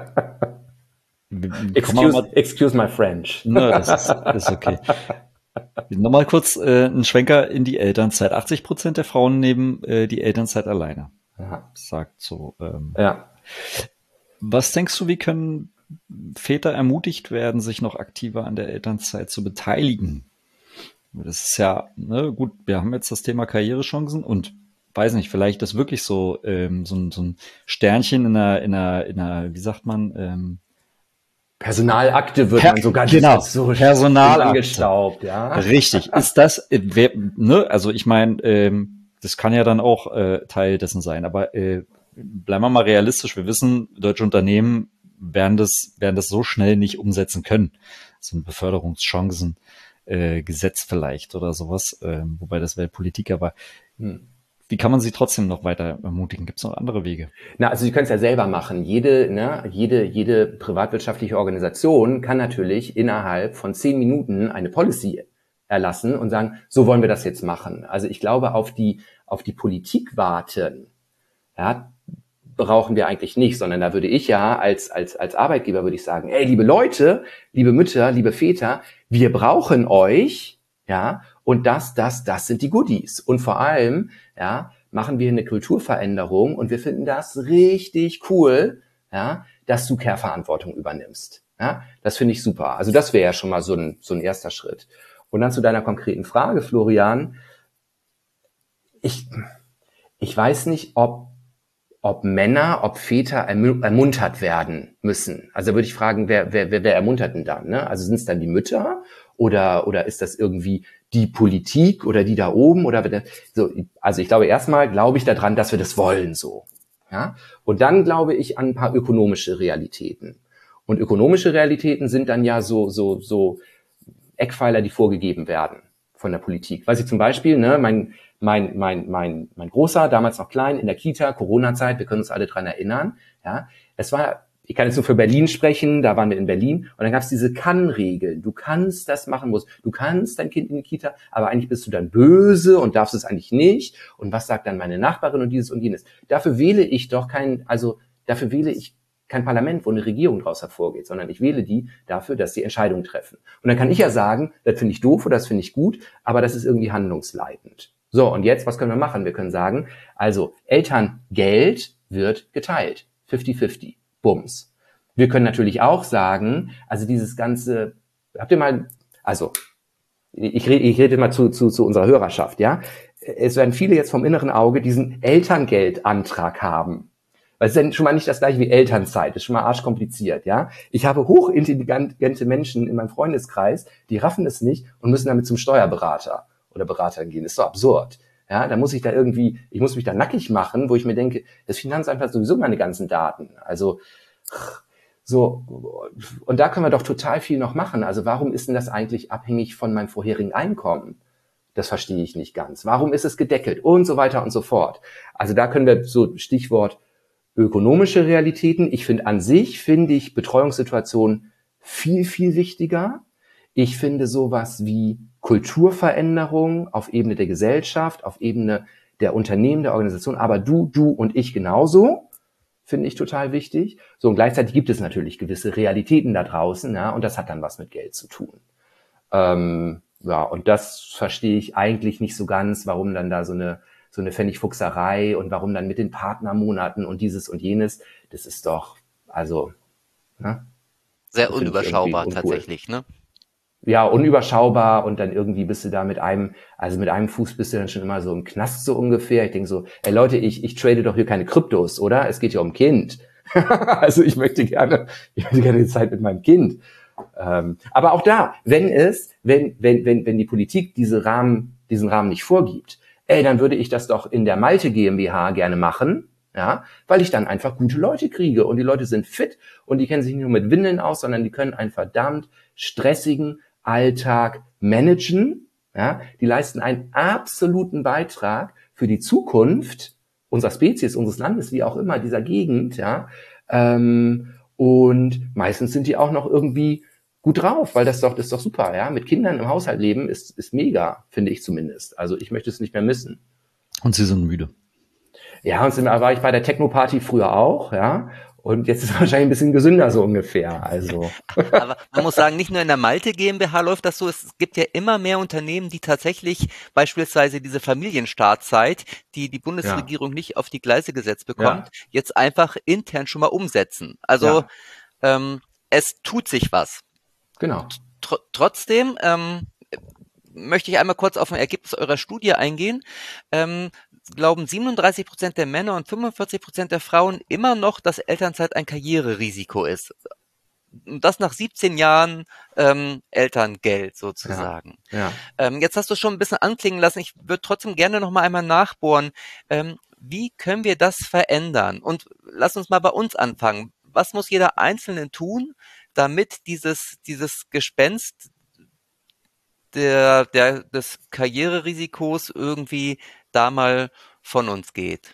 excuse, mal, excuse my French. Na, das ist, ist okay. Nochmal kurz äh, ein Schwenker in die Elternzeit. achtzig Prozent der Frauen nehmen äh, die Elternzeit alleine. Ja. Sagt so. Ähm, ja. Was denkst du, wie können Väter ermutigt werden, sich noch aktiver an der Elternzeit zu beteiligen? Das ist ja, ne, gut, wir haben jetzt das Thema Karrierechancen und weiß nicht, vielleicht ist wirklich so, ähm, so, ein, so ein Sternchen in einer, in einer, in einer, wie sagt man, ähm, Personalakte wird per man sogar genau, so Personalakte. angestaubt, ja. Richtig. Ist das, äh, wer, ne, also ich meine, ähm, das kann ja dann auch äh, Teil dessen sein, aber äh, bleiben wir mal realistisch. Wir wissen, deutsche Unternehmen werden das, werden das so schnell nicht umsetzen können. So ein Beförderungschancen äh, Gesetz vielleicht oder sowas, äh, wobei das Weltpolitik aber. Hm. Wie kann man sie trotzdem noch weiter ermutigen? Gibt es noch andere Wege? Na, also Sie können es ja selber machen. Jede, ne, jede, jede privatwirtschaftliche Organisation kann natürlich innerhalb von zehn Minuten eine Policy erlassen und sagen, so wollen wir das jetzt machen. Also ich glaube, auf die, auf die Politik warten, ja, brauchen wir eigentlich nicht, sondern da würde ich ja als, als, als Arbeitgeber würde ich sagen, ey, liebe Leute, liebe Mütter, liebe Väter, wir brauchen euch, ja, und das, das, das sind die Goodies. Und vor allem, ja, machen wir eine Kulturveränderung und wir finden das richtig cool, ja, dass du Care-Verantwortung übernimmst. Ja, das finde ich super. Also das wäre ja schon mal so ein, so ein erster Schritt. Und dann zu deiner konkreten Frage, Florian. Ich, ich weiß nicht, ob, ob Männer, ob Väter erm- ermuntert werden müssen. Also würde ich fragen, wer, wer, wer, wer ermuntert denn dann? Ne? Also sind es dann die Mütter oder, oder ist das irgendwie die Politik oder die da oben oder so? Also ich glaube erstmal glaube ich daran, dass wir das wollen so. Ja? Und dann glaube ich an ein paar ökonomische Realitäten. Und ökonomische Realitäten sind dann ja so, so, so Eckpfeiler, die vorgegeben werden von der Politik. Weiß ich zum Beispiel, ne, mein, mein, mein, mein, mein Großer, damals noch klein, in der Kita, Corona-Zeit, wir können uns alle dran erinnern, ja, es war, ich kann jetzt nur für Berlin sprechen, da waren wir in Berlin, und dann gab es diese Kann-Regeln. Du kannst das machen, musst, du kannst dein Kind in die Kita, aber eigentlich bist du dann böse und darfst es eigentlich nicht. Und was sagt dann meine Nachbarin und dieses und jenes? Dafür wähle ich doch kein, also dafür wähle ich kein Parlament, wo eine Regierung daraus hervorgeht, sondern ich wähle die dafür, dass sie Entscheidungen treffen. Und dann kann ich ja sagen, das finde ich doof oder das finde ich gut, aber das ist irgendwie handlungsleitend. So, und jetzt, was können wir machen? Wir können sagen, also Elterngeld wird geteilt. fünfzig fünfzig. Bums. Wir können natürlich auch sagen, also dieses ganze, habt ihr mal, also ich rede, ich rede mal zu, zu, zu unserer Hörerschaft, ja. Es werden viele jetzt vom inneren Auge diesen Elterngeldantrag haben. Weil es ist ja schon mal nicht das gleiche wie Elternzeit, das ist schon mal arschkompliziert, ja. Ich habe hochintelligente Menschen in meinem Freundeskreis, die raffen es nicht und müssen damit zum Steuerberater oder Beraterin gehen. Das ist so absurd. Ja, da muss ich da irgendwie, ich muss mich da nackig machen, wo ich mir denke, das Finanzamt hat sowieso meine ganzen Daten. Also, so, und da können wir doch total viel noch machen. Also warum ist denn das eigentlich abhängig von meinem vorherigen Einkommen? Das verstehe ich nicht ganz. Warum ist es gedeckelt? Und so weiter und so fort. Also da können wir so Stichwort ökonomische Realitäten. Ich finde an sich, finde ich Betreuungssituationen viel, viel wichtiger. Ich finde sowas wie Kulturveränderung auf Ebene der Gesellschaft, auf Ebene der Unternehmen, der Organisation, aber du, du und ich genauso, finde ich total wichtig. So, und gleichzeitig gibt es natürlich gewisse Realitäten da draußen, ja, und das hat dann was mit Geld zu tun. Ähm, ja, und das verstehe ich eigentlich nicht so ganz, warum dann da so eine so eine Pfennigfuchserei und warum dann mit den Partnermonaten und dieses und jenes, das ist doch, also, ne? Sehr unüberschaubar tatsächlich, ne? Ja, unüberschaubar, und dann irgendwie bist du da mit einem, also mit einem Fuß bist du dann schon immer so im Knast so ungefähr. Ich denke so, ey Leute, ich ich trade doch hier keine Kryptos, oder? Es geht ja um Kind. Also ich möchte gerne, ich möchte gerne die Zeit mit meinem Kind. Ähm, aber auch da, wenn es, wenn wenn wenn wenn die Politik diese Rahmen, diesen Rahmen nicht vorgibt, ey, dann würde ich das doch in der Malte GmbH gerne machen, ja, weil ich dann einfach gute Leute kriege und die Leute sind fit und die kennen sich nicht nur mit Windeln aus, sondern die können einen verdammt stressigen Alltag managen, ja, die leisten einen absoluten Beitrag für die Zukunft unserer Spezies, unseres Landes, wie auch immer, dieser Gegend, ja, ähm, und meistens sind die auch noch irgendwie gut drauf, weil das doch, das ist doch super, ja. Mit Kindern im Haushalt leben ist, ist mega, finde ich zumindest. Also ich möchte es nicht mehr missen. Und sie sind müde. Ja, und da war ich bei der Techno-Party früher auch, ja. Und jetzt ist es wahrscheinlich ein bisschen gesünder so ungefähr. Also. Aber man muss sagen, nicht nur in der Malte GmbH läuft das so. Es gibt ja immer mehr Unternehmen, die tatsächlich beispielsweise diese Familienstartzeit, die die Bundesregierung ja. nicht auf die Gleise gesetzt bekommt, ja. jetzt einfach intern schon mal umsetzen. Also ja. ähm, es tut sich was. Genau. Tr- trotzdem ähm, möchte ich einmal kurz auf ein Ergebnis eurer Studie eingehen. Ähm, glauben siebenunddreißig Prozent der Männer und fünfundvierzig Prozent der Frauen immer noch, dass Elternzeit ein Karriererisiko ist. Und das nach siebzehn Jahren ähm, Elterngeld sozusagen. Ja, ja. Ähm, jetzt hast du schon ein bisschen anklingen lassen. Ich würde trotzdem gerne noch mal einmal nachbohren. Ähm, wie können wir das verändern? Und lass uns mal bei uns anfangen. Was muss jeder Einzelne tun, damit dieses dieses Gespenst der der des Karriererisikos irgendwie da mal von uns geht?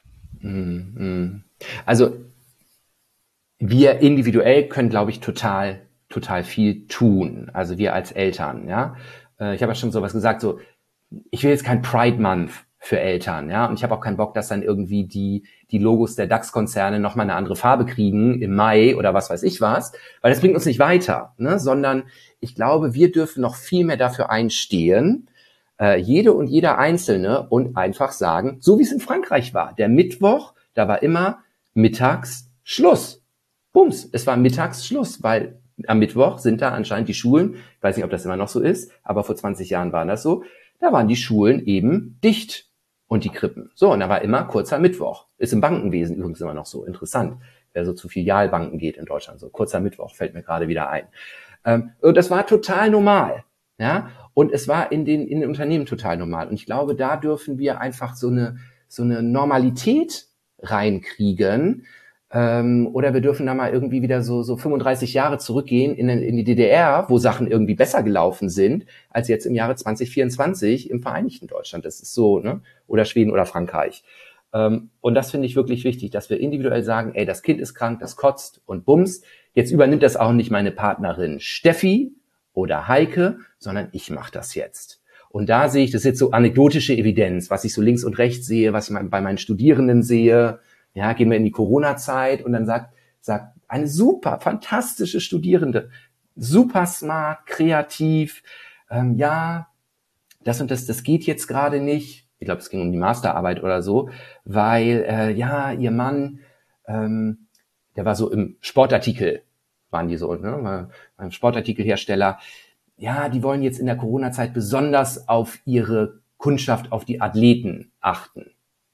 Also wir individuell können, glaube ich, total total viel tun. Also wir als Eltern, ja. Ich habe ja schon sowas gesagt, so ich will jetzt kein Pride Month für Eltern, ja, und ich habe auch keinen Bock, dass dann irgendwie die die Logos der DAX-Konzerne nochmal eine andere Farbe kriegen im Mai oder was weiß ich was, weil das bringt uns nicht weiter, ne? Sondern ich glaube, wir dürfen noch viel mehr dafür einstehen, äh, jede und jeder Einzelne, und einfach sagen, so wie es in Frankreich war, der Mittwoch, da war immer mittags Schluss. Bums, es war mittags Schluss, weil am Mittwoch sind da anscheinend die Schulen, ich weiß nicht, ob das immer noch so ist, aber vor zwanzig Jahren waren das so, da waren die Schulen eben dicht und die Krippen. So, und da war immer kurzer Mittwoch. Ist im Bankenwesen übrigens immer noch so, interessant. Wer so zu Filialbanken geht in Deutschland, so kurzer Mittwoch fällt mir gerade wieder ein. Ähm, und das war total normal, ja, und es war in den, in den Unternehmen total normal. Und ich glaube, da dürfen wir einfach so eine, so eine Normalität reinkriegen, ähm, oder wir dürfen da mal irgendwie wieder so, so fünfunddreißig Jahre zurückgehen in, in die D D R, wo Sachen irgendwie besser gelaufen sind, als jetzt im Jahre zwanzig vierundzwanzig im Vereinigten Deutschland. Das ist so, ne, oder Schweden oder Frankreich. Ähm, und das finde ich wirklich wichtig, dass wir individuell sagen, ey, das Kind ist krank, das kotzt und bums. Jetzt übernimmt das auch nicht meine Partnerin Steffi oder Heike, sondern ich mache das jetzt. Und da sehe ich, das ist jetzt so anekdotische Evidenz, was ich so links und rechts sehe, was ich bei meinen Studierenden sehe. Ja, gehen wir in die Corona-Zeit und dann sagt, sagt eine super, fantastische Studierende, super smart, kreativ, ähm, ja, das und das, das geht jetzt gerade nicht. Ich glaube, es ging um die Masterarbeit oder so, weil, äh, ja, ihr Mann, ähm, der war so im Sportartikel, waren die so, ne, beim Sportartikelhersteller. Ja, die wollen jetzt in der Corona-Zeit besonders auf ihre Kundschaft, auf die Athleten achten.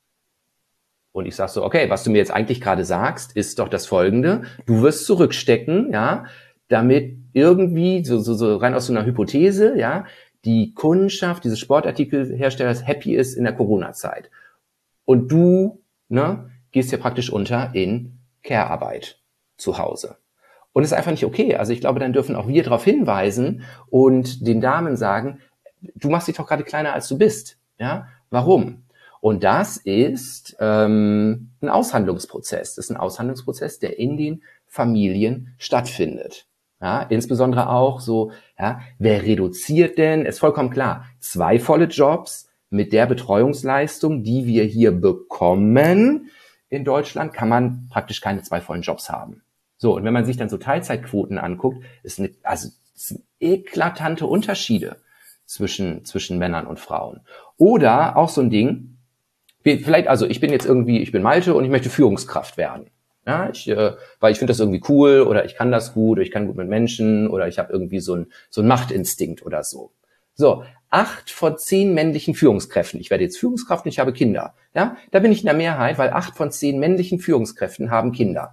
Und ich sag so, okay, was du mir jetzt eigentlich gerade sagst, ist doch das Folgende. Du wirst zurückstecken, ja, damit irgendwie, so, so, so rein aus so einer Hypothese, ja, die Kundschaft dieses Sportartikelherstellers happy ist in der Corona-Zeit. Und du, ne, gehst ja praktisch unter in Care-Arbeit zu Hause. Und das ist einfach nicht okay. Also ich glaube, dann dürfen auch wir darauf hinweisen und den Damen sagen, du machst dich doch gerade kleiner, als du bist. Ja, warum? Und das ist ähm, ein Aushandlungsprozess. Das ist ein Aushandlungsprozess, der in den Familien stattfindet. Ja, insbesondere auch so, ja, wer reduziert denn? Ist vollkommen klar. Zwei volle Jobs mit der Betreuungsleistung, die wir hier bekommen in Deutschland, kann man praktisch keine zwei vollen Jobs haben. So, und wenn man sich dann so Teilzeitquoten anguckt, ist eine, also es sind eklatante Unterschiede zwischen zwischen Männern und Frauen. Oder auch so ein Ding, vielleicht, also ich bin jetzt irgendwie, ich bin Malte und ich möchte Führungskraft werden. Ja, ich, äh, weil ich finde das irgendwie cool oder ich kann das gut oder ich kann gut mit Menschen oder ich habe irgendwie so ein so ein Machtinstinkt oder so. So, acht von zehn männlichen Führungskräften, ich werde jetzt Führungskraft und ich habe Kinder. Ja, da bin ich in der Mehrheit, weil acht von zehn männlichen Führungskräften haben Kinder.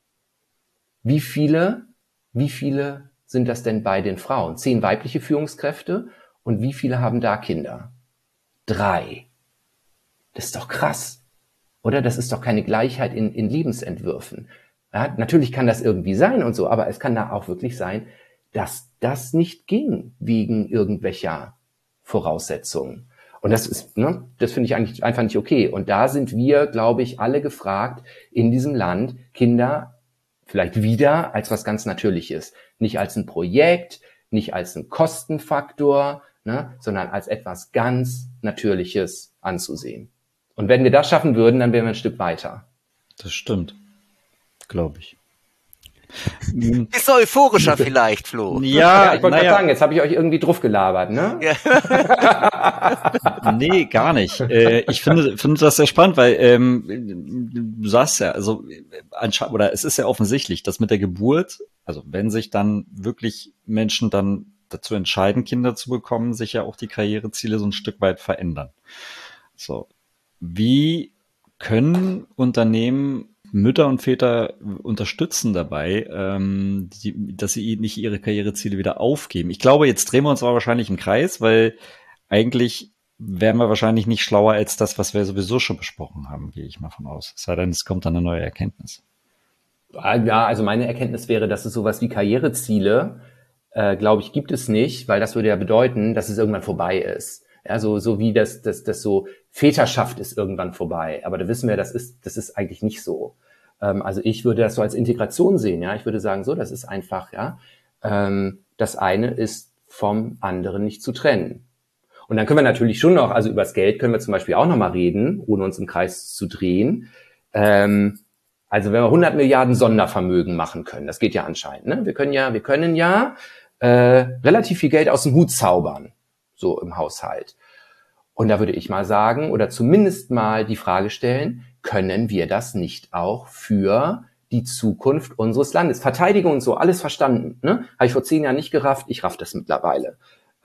Wie viele, wie viele sind das denn bei den Frauen? Zehn weibliche Führungskräfte und wie viele haben da Kinder? Drei. Das ist doch krass. Oder? Das ist doch keine Gleichheit in, in Lebensentwürfen. Ja, natürlich kann das irgendwie sein und so, aber es kann da auch wirklich sein, dass das nicht ging wegen irgendwelcher Voraussetzungen. Und das ist, ne, das finde ich eigentlich einfach nicht okay. Und da sind wir, glaube ich, alle gefragt, in diesem Land Kinder vielleicht wieder als was ganz Natürliches. Nicht als ein Projekt, nicht als ein Kostenfaktor, ne, sondern als etwas ganz Natürliches anzusehen. Und wenn wir das schaffen würden, dann wären wir ein Stück weiter. Das stimmt, glaube ich. Bist du euphorischer vielleicht, Flo? Ja, ja ich wollte naja. gerade sagen, jetzt habe ich euch irgendwie drauf gelabert, ne? Ja. Nee, gar nicht. Äh, ich finde, finde das sehr spannend, weil ähm, du sagst ja, also anscheinend, oder es ist ja offensichtlich, dass mit der Geburt, also wenn sich dann wirklich Menschen dann dazu entscheiden, Kinder zu bekommen, sich ja auch die Karriereziele so ein Stück weit verändern. So, wie können Unternehmen Mütter und Väter unterstützen dabei, ähm, die, dass sie nicht ihre Karriereziele wieder aufgeben? Ich glaube, jetzt drehen wir uns aber wahrscheinlich im Kreis, weil eigentlich wären wir wahrscheinlich nicht schlauer als das, was wir sowieso schon besprochen haben, gehe ich mal von aus. Es sei denn, es kommt dann eine neue Erkenntnis. Ja, also meine Erkenntnis wäre, dass es sowas wie Karriereziele, äh, glaube ich, gibt es nicht, weil das würde ja bedeuten, dass es irgendwann vorbei ist. Ja, so, so wie das, das, das so Väterschaft ist irgendwann vorbei. Aber da wissen wir, das ist, das ist eigentlich nicht so. Ähm, also ich würde das so als Integration sehen, ja. Ich würde sagen, so, das ist einfach, ja. Ähm, das eine ist vom anderen nicht zu trennen. Und dann können wir natürlich schon noch, also übers Geld können wir zum Beispiel auch noch mal reden, ohne uns im Kreis zu drehen. Ähm, also wenn wir hundert Milliarden Sondervermögen machen können, das geht ja anscheinend, ne? Wir können ja, wir können ja äh, relativ viel Geld aus dem Hut zaubern. So im Haushalt. Und da würde ich mal sagen, oder zumindest mal die Frage stellen, können wir das nicht auch für die Zukunft unseres Landes. Verteidigung und so, alles verstanden. Ne? Habe ich vor zehn Jahren nicht gerafft, ich raff das mittlerweile.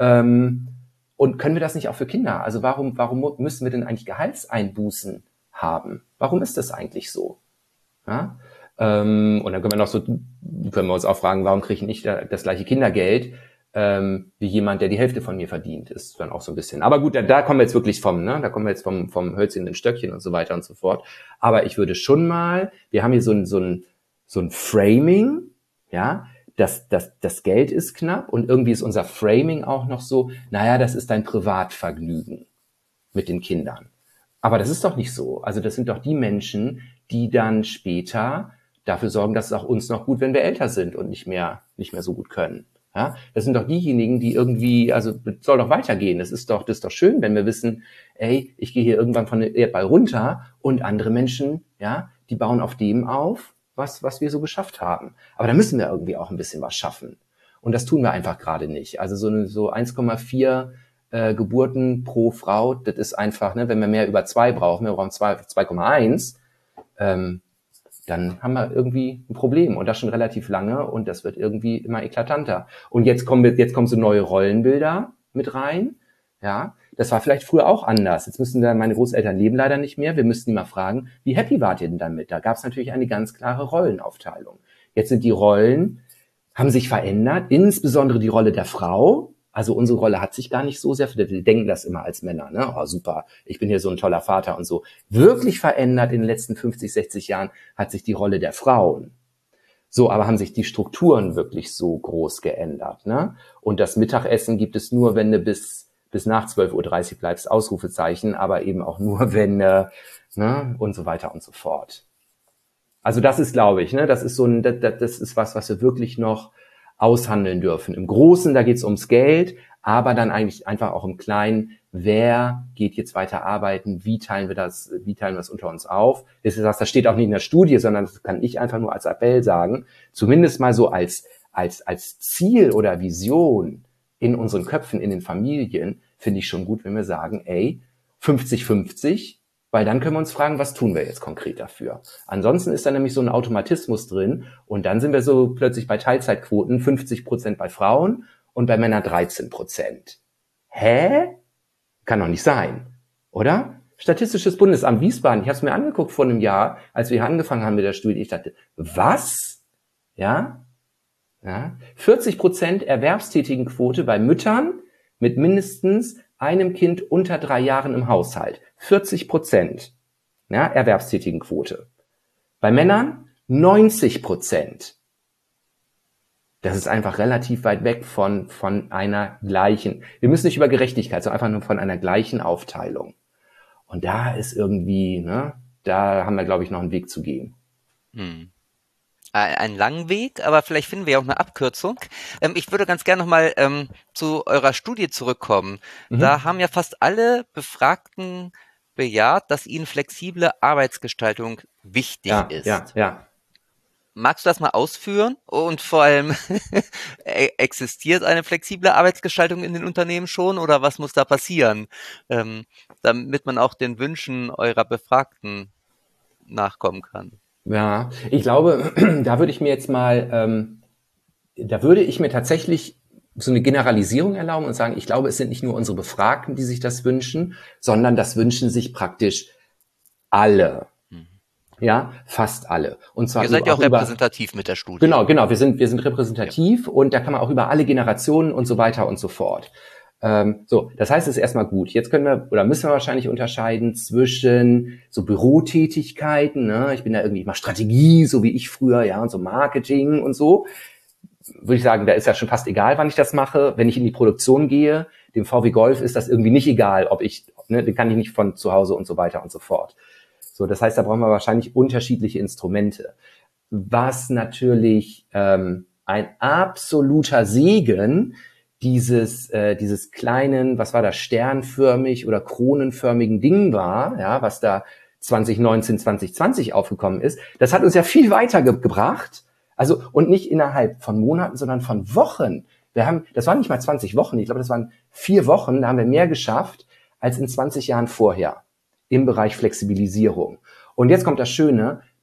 Ähm, und können wir das nicht auch für Kinder? Also warum, warum müssen wir denn eigentlich Gehaltseinbußen haben? Warum ist das eigentlich so? Ja? Ähm, und dann können wir noch so, können wir uns auch fragen, warum kriege ich nicht das gleiche Kindergeld ähm, wie jemand, der die Hälfte von mir verdient? Ist dann auch so ein bisschen. Aber gut, da, da kommen wir jetzt wirklich vom, ne? Da kommen wir jetzt vom, vom Hölzchen in den Stöckchen und so weiter und so fort. Aber ich würde schon mal, wir haben hier so ein, so ein, so ein Framing, ja, das, das, das Geld ist knapp und irgendwie ist unser Framing auch noch so, naja, das ist ein Privatvergnügen mit den Kindern. Aber das ist doch nicht so. Also das sind doch die Menschen, die dann später dafür sorgen, dass es auch uns noch gut, wenn wir älter sind und nicht mehr, nicht mehr so gut können. Ja, das sind doch diejenigen, die irgendwie, also es soll doch weitergehen. Das ist doch, das ist doch schön, wenn wir wissen, ey, ich gehe hier irgendwann von der Erdball runter und andere Menschen, ja, die bauen auf dem auf, was, was wir so geschafft haben. Aber da müssen wir irgendwie auch ein bisschen was schaffen. Und das tun wir einfach gerade nicht. Also so, eine, so eins Komma vier äh, Geburten pro Frau, das ist einfach, ne, wenn wir mehr über zwei brauchen, wir brauchen zwei Komma eins, ähm, dann haben wir irgendwie ein Problem und das schon relativ lange und das wird irgendwie immer eklatanter. Und jetzt kommen wir, jetzt kommen so neue Rollenbilder mit rein. Ja, das war vielleicht früher auch anders. Jetzt müssen wir, meine Großeltern leben leider nicht mehr. Wir müssten die mal fragen, wie happy wart ihr denn damit? Da gab es natürlich eine ganz klare Rollenaufteilung. Jetzt sind die Rollen, haben sich verändert, insbesondere die Rolle der Frau. Also unsere Rolle hat sich gar nicht so sehr, wir denken das immer als Männer, ne? Oh, super, ich bin hier so ein toller Vater und so. Wirklich verändert in den letzten fünfzig, sechzig Jahren hat sich die Rolle der Frauen. So, aber haben sich die Strukturen wirklich so groß geändert, ne? Und das Mittagessen gibt es nur, wenn du bis, bis nach zwölf Uhr dreißig bleibst, Ausrufezeichen, aber eben auch nur, wenn, äh, ne? Und so weiter und so fort. Also das ist, glaube ich, ne? Das ist so ein, das, das ist was, was wir wirklich noch aushandeln dürfen. Im Großen, da geht es ums Geld, aber dann eigentlich einfach auch im Kleinen, wer geht jetzt weiter arbeiten, wie teilen wir das, wie teilen wir das unter uns auf? Das ist das, das steht auch nicht in der Studie, sondern das kann ich einfach nur als Appell sagen, zumindest mal so als, als, als Ziel oder Vision in unseren Köpfen, in den Familien, finde ich schon gut, wenn wir sagen, ey, fünfzig fünfzig, weil dann können wir uns fragen, was tun wir jetzt konkret dafür? Ansonsten ist da nämlich so ein Automatismus drin und dann sind wir so plötzlich bei Teilzeitquoten fünfzig Prozent bei Frauen und bei Männern dreizehn Prozent. Hä? Kann doch nicht sein, oder? Statistisches Bundesamt Wiesbaden, ich habe es mir angeguckt vor einem Jahr, als wir hier angefangen haben mit der Studie, ich dachte, was? Ja? Ja? vierzig Prozent Erwerbstätigenquote bei Müttern mit mindestens einem Kind unter drei Jahren im Haushalt. vierzig Prozent, ja, Erwerbstätigenquote. Bei Männern neunzig Prozent. Das ist einfach relativ weit weg von, von einer gleichen, wir müssen nicht über Gerechtigkeit, sondern einfach nur von einer gleichen Aufteilung. Und da ist irgendwie, ne, da haben wir, glaube ich, noch einen Weg zu gehen. Hm. Einen langen Weg, aber vielleicht finden wir ja auch eine Abkürzung. Ähm, ich würde ganz gerne nochmal ähm, zu eurer Studie zurückkommen. Mhm. Da haben ja fast alle Befragten bejaht, dass ihnen flexible Arbeitsgestaltung wichtig ja, ist. Ja, ja. Magst du das mal ausführen? Und vor allem, existiert eine flexible Arbeitsgestaltung in den Unternehmen schon oder was muss da passieren, ähm, damit man auch den Wünschen eurer Befragten nachkommen kann? Ja, ich glaube, da würde ich mir jetzt mal, ähm, da würde ich mir tatsächlich so eine Generalisierung erlauben und sagen, ich glaube, es sind nicht nur unsere Befragten, die sich das wünschen, sondern das wünschen sich praktisch alle. Mhm. Ja, fast alle. Und zwar Ihr seid ja auch, auch repräsentativ über, mit der Studie. Genau, genau, wir sind, wir sind repräsentativ ja. Und da kann man auch über alle Generationen und so weiter und so fort. Ähm, so, das heißt, es ist erstmal gut. Jetzt können wir oder müssen wir wahrscheinlich unterscheiden zwischen so Bürotätigkeiten, ne? Ich bin da irgendwie mal Strategie, so wie ich früher, ja, und so Marketing und so. Würde ich sagen, da ist ja schon fast egal, wann ich das mache. Wenn ich in die Produktion gehe, dem V W Golf ist das irgendwie nicht egal, ob ich, ne, den kann ich nicht von zu Hause und so weiter und so fort. So, das heißt, da brauchen wir wahrscheinlich unterschiedliche Instrumente. Was natürlich ähm, ein absoluter Segen dieses äh, dieses kleinen, was war das, sternförmig oder kronenförmigen Ding war, ja, was da zwanzig neunzehn, zwanzig zwanzig aufgekommen ist, das hat uns ja viel weiter ge- gebracht. Also, und nicht innerhalb von Monaten, sondern von Wochen. Wir haben, das waren nicht mal zwanzig Wochen, ich glaube, das waren vier Wochen, da haben wir mehr geschafft als in zwanzig Jahren vorher im Bereich Flexibilisierung. Und jetzt kommt das Schöne,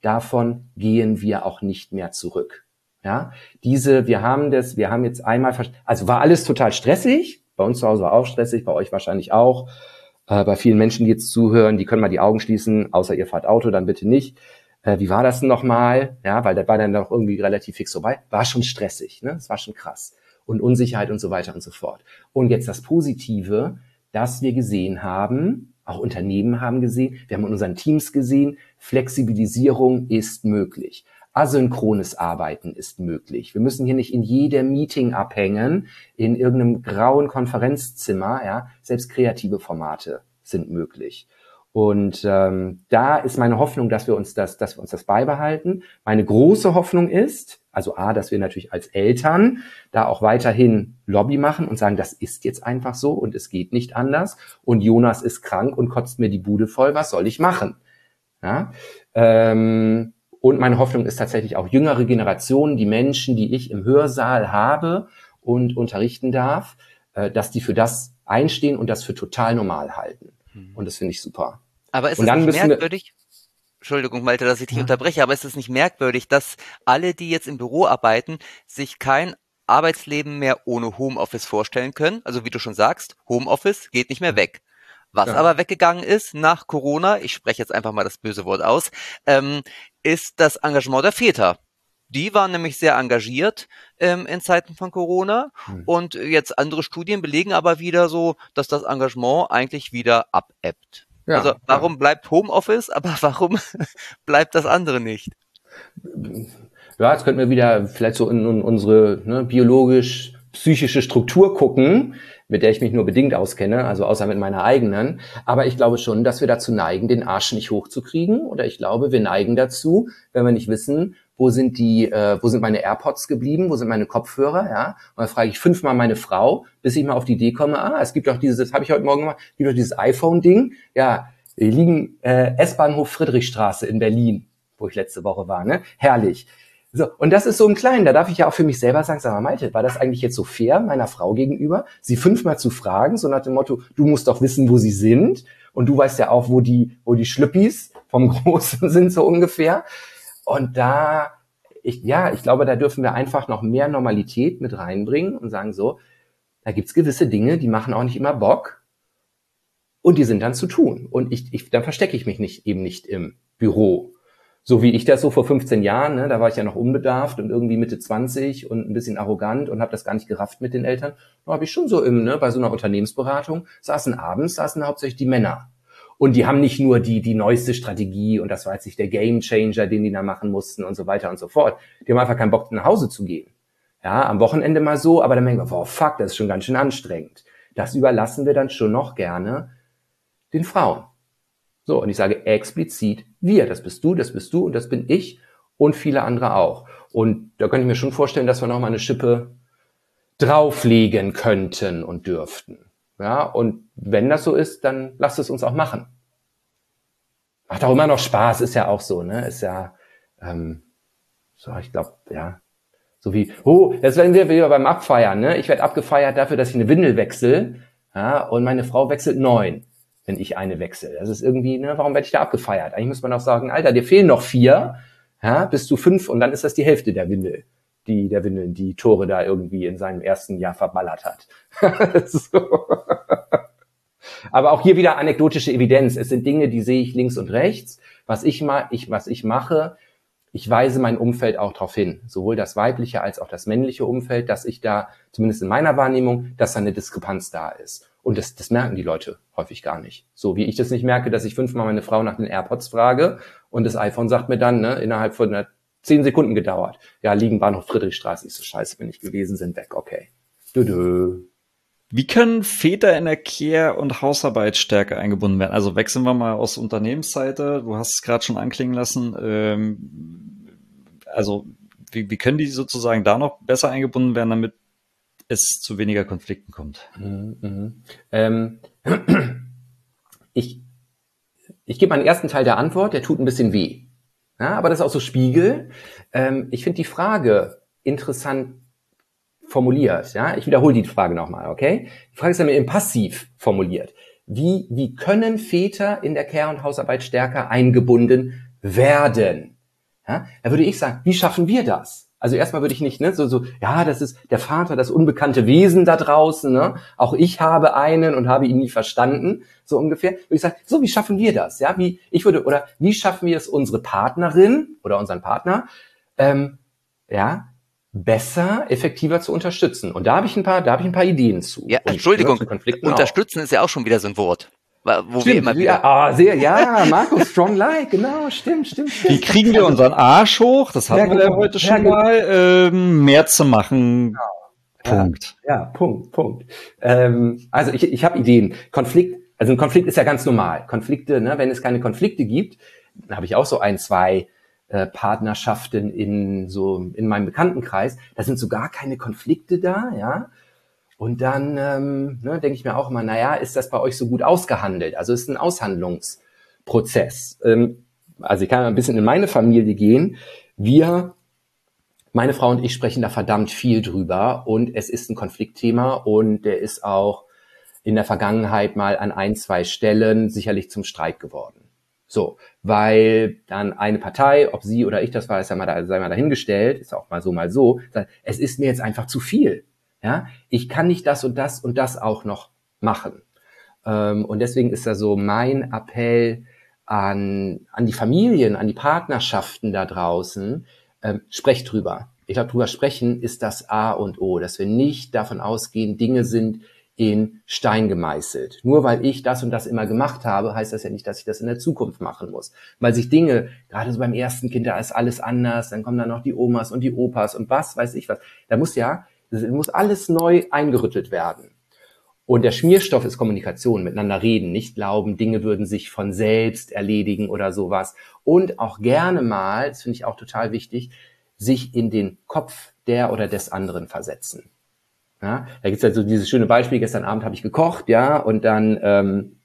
davon gehen wir auch nicht mehr zurück. Ja, diese, wir haben das, wir haben jetzt einmal, also war alles total stressig. Bei uns zu Hause war auch stressig, bei euch wahrscheinlich auch. Äh, bei vielen Menschen, die jetzt zuhören, die können mal die Augen schließen, außer ihr fahrt Auto, dann bitte nicht. Äh, wie war das denn nochmal? Ja, weil das war dann doch irgendwie relativ fix vorbei. War schon stressig, ne? Das war schon krass. Und Unsicherheit und so weiter und so fort. Und jetzt das Positive, dass wir gesehen haben, auch Unternehmen haben gesehen, wir haben in unseren Teams gesehen, Flexibilisierung ist möglich. Asynchrones Arbeiten ist möglich. Wir müssen hier nicht in jedem Meeting abhängen, in irgendeinem grauen Konferenzzimmer. Ja, selbst kreative Formate sind möglich. Und ähm, da ist meine Hoffnung, dass wir uns das, dass wir uns das beibehalten. Meine große Hoffnung ist, also a, dass wir natürlich als Eltern da auch weiterhin Lobby machen und sagen, das ist jetzt einfach so und es geht nicht anders. Und Jonas ist krank und kotzt mir die Bude voll. Was soll ich machen? Ja. Ähm, Und meine Hoffnung ist tatsächlich auch jüngere Generationen, die Menschen, die ich im Hörsaal habe und unterrichten darf, dass die für das einstehen und das für total normal halten. Und das finde ich super. Aber ist und es dann nicht müssen merkwürdig? Entschuldigung, Malte, dass ich dich ja. unterbreche, aber ist es nicht merkwürdig, dass alle, die jetzt im Büro arbeiten, sich kein Arbeitsleben mehr ohne Homeoffice vorstellen können? Also wie du schon sagst, Homeoffice geht nicht mehr weg. Was ja. aber weggegangen ist nach Corona, ich spreche jetzt einfach mal das böse Wort aus, ähm, ist das Engagement der Väter. Die waren nämlich sehr engagiert ähm, in Zeiten von Corona hm. und jetzt andere Studien belegen aber wieder so, dass das Engagement eigentlich wieder abebbt. Ja, also warum ja. bleibt Homeoffice, aber warum bleibt das andere nicht? Ja, jetzt könnten wir wieder vielleicht so in, in unsere ne, biologisch-psychische Struktur gucken, mit der ich mich nur bedingt auskenne, also außer mit meiner eigenen. Aber ich glaube schon, dass wir dazu neigen, den Arsch nicht hochzukriegen. Oder ich glaube, wir neigen dazu, wenn wir nicht wissen, wo sind die, äh, wo sind meine AirPods geblieben, wo sind meine Kopfhörer, ja. Und dann frage ich fünfmal meine Frau, bis ich mal auf die Idee komme, ah, es gibt doch dieses, das habe ich heute Morgen gemacht, es gibt doch dieses iPhone-Ding. Ja, wir liegen äh, S-Bahnhof Friedrichstraße in Berlin, wo ich letzte Woche war, ne? Herrlich. So, und das ist so im Kleinen, da darf ich ja auch für mich selber sagen, sag mal, Malte, war das eigentlich jetzt so fair meiner Frau gegenüber, sie fünfmal zu fragen, so nach dem Motto, du musst doch wissen, wo sie sind und du weißt ja auch, wo die, wo die Schlüppis vom Großen sind, so ungefähr. Und da, ich, ja, ich glaube, da dürfen wir einfach noch mehr Normalität mit reinbringen und sagen so, da gibt's gewisse Dinge, die machen auch nicht immer Bock und die sind dann zu tun. Und ich, ich, dann verstecke ich mich nicht, eben nicht im Büro. So wie ich das so vor fünfzehn Jahren, ne, da war ich ja noch unbedarft und irgendwie Mitte zwanzig und ein bisschen arrogant und habe das gar nicht gerafft mit den Eltern. Da habe ich schon so im, ne, bei so einer Unternehmensberatung saßen abends, saßen hauptsächlich die Männer. Und die haben nicht nur die die neueste Strategie und das war jetzt nicht der Gamechanger, den die da machen mussten und so weiter und so fort. Die haben einfach keinen Bock, nach Hause zu gehen. Ja, am Wochenende mal so, aber dann denken wir, oh fuck, das ist schon ganz schön anstrengend. Das überlassen wir dann schon noch gerne den Frauen. So, und ich sage explizit wir, das bist du, das bist du und das bin ich und viele andere auch. Und da könnte ich mir schon vorstellen, dass wir noch mal eine Schippe drauflegen könnten und dürften. Ja, und wenn das so ist, dann lasst es uns auch machen. Macht auch immer noch Spaß, ist ja auch so, ne? Ist ja, ähm, so, ich glaube, ja, so wie, oh, jetzt werden wir wieder beim Abfeiern, ne? Ich werde abgefeiert dafür, dass ich eine Windel wechsle, ja, und meine Frau wechselt neun. Wenn ich eine wechsle. Das ist irgendwie, ne, warum werde ich da abgefeiert? Eigentlich muss man auch sagen, Alter, dir fehlen noch vier, ja, bist du fünf und dann ist das die Hälfte der Windel, die der Windel, die Tore da irgendwie in seinem ersten Jahr verballert hat. So. Aber auch hier wieder anekdotische Evidenz. Es sind Dinge, die sehe ich links und rechts. Was ich mal, ich, was ich mache, ich weise mein Umfeld auch darauf hin, sowohl das weibliche als auch das männliche Umfeld, dass ich da, zumindest in meiner Wahrnehmung, dass da eine Diskrepanz da ist. Und das, das merken die Leute häufig gar nicht. So wie ich das nicht merke, dass ich fünfmal meine Frau nach den AirPods frage und das iPhone sagt mir dann, ne, innerhalb von einer, zehn Sekunden gedauert. Ja, liegen Bahnhof Friedrichstraße. Ich so, scheiße, bin ich gewesen, sind weg, okay. Dö-dö. Wie können Väter in der Care- und Hausarbeit stärker eingebunden werden? Also wechseln wir mal aus Unternehmensseite. Du hast es gerade schon anklingen lassen. Ähm, also wie, wie können die sozusagen da noch besser eingebunden werden, damit es zu weniger Konflikten kommt? Mhm, mhm. Ähm, ich ich gebe meinen ersten Teil der Antwort, der tut ein bisschen weh. Ja, aber das ist auch so Spiegel. Ähm, ich finde die Frage interessant formuliert. Ja, ich wiederhole die Frage nochmal, okay? Die Frage ist ja im Passiv formuliert. Wie, wie können Väter in der Care- und Hausarbeit stärker eingebunden werden? Ja, da würde ich sagen, wie schaffen wir das? Also erstmal würde ich nicht, ne, so, so, ja, das ist der Vater, das unbekannte Wesen da draußen, ne? Auch ich habe einen und habe ihn nie verstanden, so ungefähr. Würde ich sagen, so, wie schaffen wir das? Ja, wie, ich würde, oder wie schaffen wir es, unsere Partnerin oder unseren Partner, ähm, ja, besser, effektiver zu unterstützen? Und da habe ich ein paar, da habe ich ein paar Ideen zu. Ja, Und, Entschuldigung, ne, zu Konflikten unterstützen auch. Ist ja auch schon wieder so ein Wort, wo Stimmt, wir immer wieder... ja, ah, sehr, ja, Marco, strong like, genau, stimmt, stimmt, stimmt. Wie kriegen wir unseren Arsch hoch? Das hatten Ja, wir ja genau. heute Ja, schon genau. mal. Ähm, mehr zu machen. Punkt. Ja, ja, Punkt, Punkt. Ähm, also ich, ich habe Ideen. Konflikt, also ein Konflikt ist ja ganz normal. Konflikte, ne, wenn es keine Konflikte gibt, dann habe ich auch so ein, zwei äh, Partnerschaften in so in meinem Bekanntenkreis. Da sind so gar keine Konflikte da, ja. Und dann ähm, ne, denke ich mir auch immer, naja, ist das bei euch so gut ausgehandelt? Also es ist ein Aushandlungsprozess. Ähm, also ich kann ein bisschen in meine Familie gehen. Wir, meine Frau und ich sprechen da verdammt viel drüber und es ist ein Konfliktthema und der ist auch in der Vergangenheit mal an ein, zwei Stellen sicherlich zum Streit geworden. So, weil dann eine Partei, ob sie oder ich das war, ist ja mal, da, sei mal dahingestellt, ist auch mal so, mal so, sagt, es ist mir jetzt einfach zu viel. Ja, ich kann nicht das und das und das auch noch machen. Ähm, und deswegen ist da so mein Appell an, an die Familien, an die Partnerschaften da draußen, ähm, sprecht drüber. Ich glaube, drüber sprechen ist das A und O, dass wir nicht davon ausgehen, Dinge sind in Stein gemeißelt. Nur weil ich das und das immer gemacht habe, heißt das ja nicht, dass ich das in der Zukunft machen muss. Weil sich Dinge, gerade so beim ersten Kind, da ist alles anders, dann kommen dann noch die Omas und die Opas und was weiß ich was. Da muss ja, das muss alles neu eingerüttelt werden. Und der Schmierstoff ist Kommunikation, miteinander reden, nicht glauben, Dinge würden sich von selbst erledigen oder sowas. Und auch gerne mal, das finde ich auch total wichtig, sich in den Kopf der oder des anderen versetzen. Ja, da gibt's halt so dieses schöne Beispiel, gestern Abend habe ich gekocht, ja, und dann, ähm,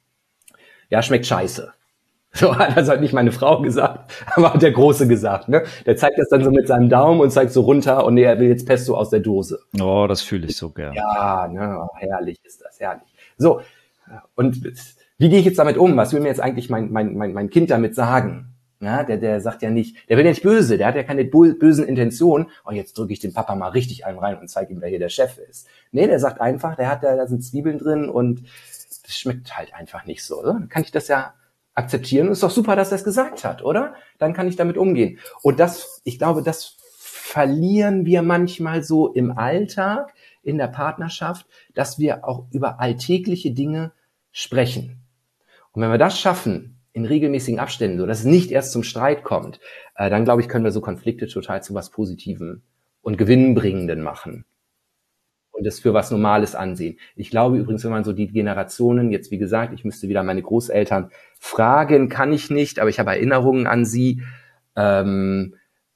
ja, schmeckt scheiße. So hat das halt nicht meine Frau gesagt, aber hat der Große gesagt, ne? Der zeigt das dann so mit seinem Daumen und zeigt so runter und nee, er will jetzt Pesto aus der Dose. Oh, das fühle ich so gern. Ja, ne, herrlich ist das, herrlich. So, und wie gehe ich jetzt damit um? Was will mir jetzt eigentlich mein, mein, mein, mein Kind damit sagen? Ja, der, der sagt ja nicht, der will ja nicht böse, der hat ja keine bösen Intentionen. Oh, jetzt drücke ich den Papa mal richtig einen rein und zeige ihm, wer hier der Chef ist. Nee, der sagt einfach, der hat da, da sind Zwiebeln drin und das schmeckt halt einfach nicht so. Oder? Dann kann ich das ja akzeptieren. Und ist doch super, dass er es gesagt hat, oder? Dann kann ich damit umgehen. Und das, ich glaube, das verlieren wir manchmal so im Alltag, in der Partnerschaft, dass wir auch über alltägliche Dinge sprechen. Und wenn wir das schaffen, in regelmäßigen Abständen, so dass es nicht erst zum Streit kommt, äh, dann glaube ich, können wir so Konflikte total zu was Positivem und Gewinnbringenden machen und das für was Normales ansehen. Ich glaube übrigens, wenn man so die Generationen, jetzt wie gesagt, ich müsste wieder meine Großeltern fragen, kann ich nicht, aber ich habe Erinnerungen an sie. Ähm,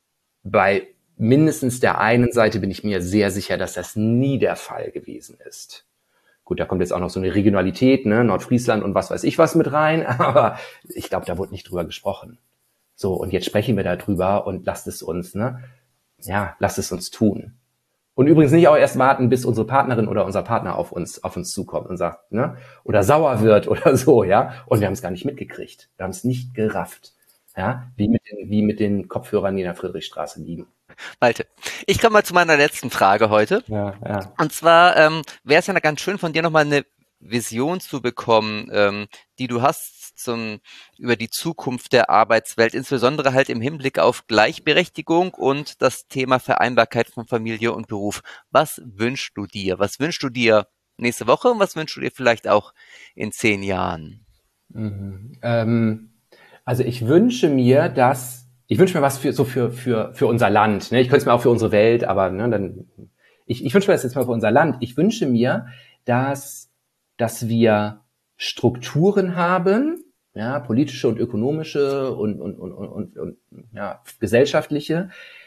bei mindestens der einen Seite bin ich mir sehr sicher, dass das nie der Fall gewesen ist. Gut, da kommt jetzt auch noch so eine Regionalität, ne, Nordfriesland und was weiß ich was mit rein, aber ich glaube, da wurde nicht drüber gesprochen. So, und jetzt sprechen wir da drüber und lasst es uns, ne, ja, lasst es uns tun. Und übrigens nicht auch erst warten, bis unsere Partnerin oder unser Partner auf uns, auf uns zukommt und sagt, ne, oder sauer wird oder so, ja, und wir haben es gar nicht mitgekriegt. Wir haben es nicht gerafft, ja, wie mit den, wie mit den Kopfhörern, die in der Friedrichstraße liegen. Malte, ich komme mal zu meiner letzten Frage heute. Ja, ja. Und zwar ähm, wäre es ja ganz schön, von dir nochmal eine Vision zu bekommen, ähm, die du hast zum, über die Zukunft der Arbeitswelt, insbesondere halt im Hinblick auf Gleichberechtigung und das Thema Vereinbarkeit von Familie und Beruf. Was wünschst du dir? Was wünschst du dir nächste Woche und was wünschst du dir vielleicht auch in zehn Jahren? Mhm. Ähm, also ich wünsche mir, dass Ich wünsche mir was für so für für für unser Land. Ne? Ich könnte es mir auch für unsere Welt, aber ne, dann ich, ich wünsche mir das jetzt mal für unser Land. Ich wünsche mir, dass dass wir Strukturen haben, ja, politische und ökonomische und und und und, und, und ja, gesellschaftliche,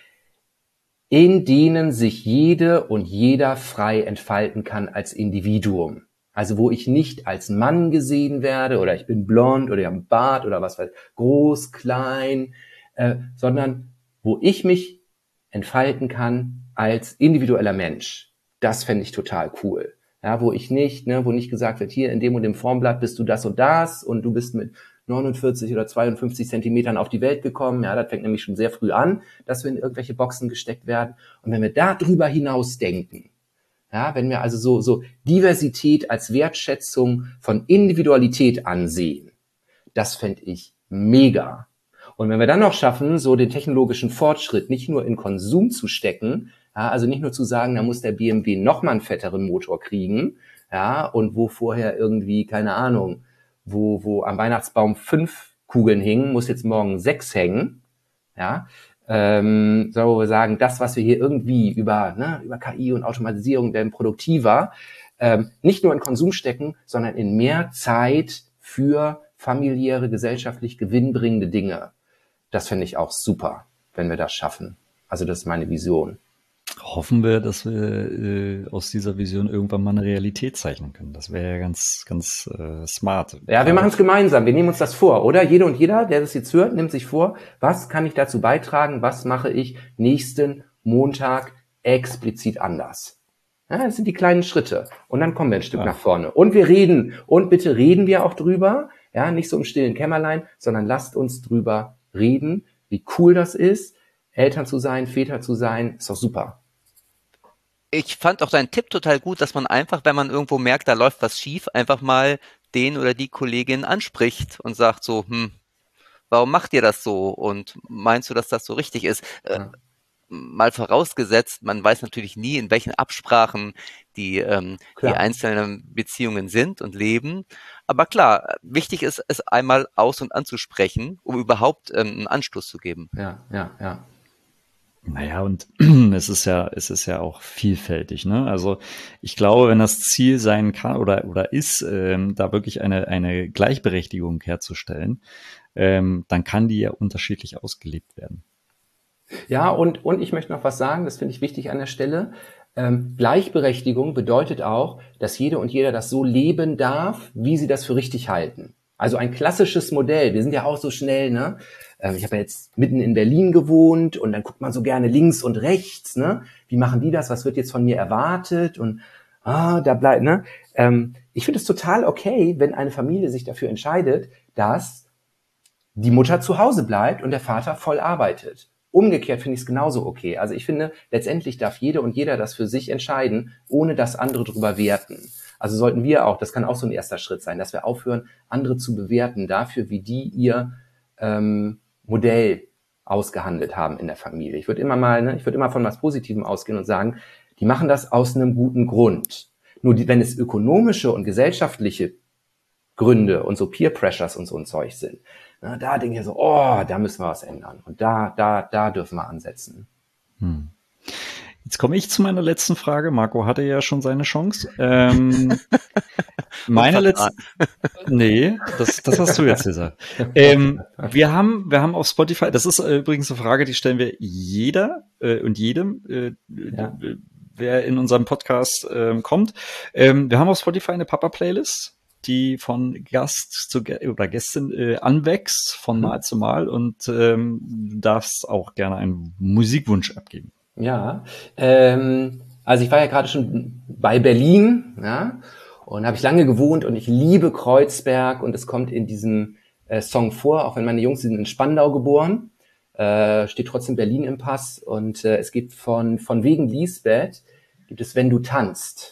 in denen sich jede und jeder frei entfalten kann als Individuum. Also wo ich nicht als Mann gesehen werde oder ich bin blond oder ich habe einen Bart oder was weiß ich, groß, klein, Äh, sondern wo ich mich entfalten kann als individueller Mensch. Das fände ich total cool. Ja, wo ich nicht, ne, wo nicht gesagt wird, hier in dem und dem Formblatt bist du das und das und du bist mit neunundvierzig oder zweiundfünfzig Zentimetern auf die Welt gekommen. Ja, das fängt nämlich schon sehr früh an, dass wir in irgendwelche Boxen gesteckt werden. Und wenn wir da drüber hinaus denken, ja, wenn wir also so, so Diversität als Wertschätzung von Individualität ansehen, das fände ich mega. Und wenn wir dann noch schaffen, so den technologischen Fortschritt nicht nur in Konsum zu stecken, ja, also nicht nur zu sagen, da muss der B M W noch mal einen fetteren Motor kriegen, ja, und wo vorher irgendwie, keine Ahnung, wo, wo am Weihnachtsbaum fünf Kugeln hingen, muss jetzt morgen sechs hängen, ja, ähm, so, wo wir sagen, das, was wir hier irgendwie über, ne, über K I und Automatisierung werden produktiver, ähm, nicht nur in Konsum stecken, sondern in mehr Zeit für familiäre, gesellschaftlich gewinnbringende Dinge. Das finde ich auch super, wenn wir das schaffen. Also das ist meine Vision. Hoffen wir, dass wir äh, aus dieser Vision irgendwann mal eine Realität zeichnen können. Das wäre ja ganz, ganz äh, smart. Ja, wir machen es gemeinsam. Wir nehmen uns das vor, oder? Jede und jeder, der das jetzt hört, nimmt sich vor, was kann ich dazu beitragen, was mache ich nächsten Montag explizit anders. Ja, das sind die kleinen Schritte. Und dann kommen wir ein Stück ja. nach vorne. Und wir reden. Und bitte reden wir auch drüber. Ja, nicht so im stillen Kämmerlein, sondern lasst uns drüber reden, wie cool das ist, Eltern zu sein, Väter zu sein. Ist doch super. Ich fand auch deinen Tipp total gut, dass man einfach, wenn man irgendwo merkt, da läuft was schief, einfach mal den oder die Kollegin anspricht und sagt so, hm, warum macht ihr das so? Und meinst du, dass das so richtig ist? Ja. Äh, mal vorausgesetzt, man weiß natürlich nie, in welchen Absprachen die, ähm, die einzelnen Beziehungen sind und leben. Aber klar, wichtig ist es einmal aus- und anzusprechen, um überhaupt ähm, einen Anstoß zu geben. Ja, ja, ja. Naja, und es ist ja, es ist ja auch vielfältig, ne? Also ich glaube, wenn das Ziel sein kann oder oder ist, ähm, da wirklich eine eine Gleichberechtigung herzustellen, ähm, dann kann die ja unterschiedlich ausgelebt werden. Ja, und und ich möchte noch was sagen, das finde ich wichtig an der Stelle. Ähm, Gleichberechtigung bedeutet auch, dass jede und jeder das so leben darf, wie sie das für richtig halten. Also ein klassisches Modell. Wir sind ja auch so schnell, ne? Ich habe ja jetzt mitten in Berlin gewohnt und dann guckt man so gerne links und rechts, ne? Wie machen die das? Was wird jetzt von mir erwartet? Und ah, da bleibt, ne? Ähm, ich finde es total okay, wenn eine Familie sich dafür entscheidet, dass die Mutter zu Hause bleibt und der Vater voll arbeitet. Umgekehrt finde ich es genauso okay. Also ich finde, letztendlich darf jede und jeder das für sich entscheiden, ohne dass andere drüber werten. Also sollten wir auch, das kann auch so ein erster Schritt sein, dass wir aufhören, andere zu bewerten dafür, wie die ihr ähm, Modell ausgehandelt haben in der Familie. Ich würde immer mal, ne, ich würde immer von was Positivem ausgehen und sagen, die machen das aus einem guten Grund. Nur die, wenn es ökonomische und gesellschaftliche Gründe und so Peer Pressures und so ein Zeug sind, na, da denke ich so, oh, da müssen wir was ändern. Und da, da, da dürfen wir ansetzen. Hm. Jetzt komme ich zu meiner letzten Frage. Marco hatte ja schon seine Chance. Ähm, meine letzte, nee, das, das hast du jetzt gesagt. Ähm, wir haben, wir haben auf Spotify, das ist äh, übrigens eine Frage, die stellen wir jeder äh, und jedem, äh, ja. wer in unserem Podcast äh, kommt. Ähm, wir haben auf Spotify eine Papa-Playlist, die von Gast zu oder Gästin äh, anwächst von Mal zu Mal und ähm, du darfst auch gerne einen Musikwunsch abgeben. Ja, ähm, also ich war ja gerade schon bei Berlin, ja, und habe ich lange gewohnt und ich liebe Kreuzberg und es kommt in diesem äh, Song vor, auch wenn meine Jungs sind in Spandau geboren, äh, steht trotzdem Berlin im Pass und äh, es gibt von von wegen Lisbeth, gibt es Wenn du tanzt.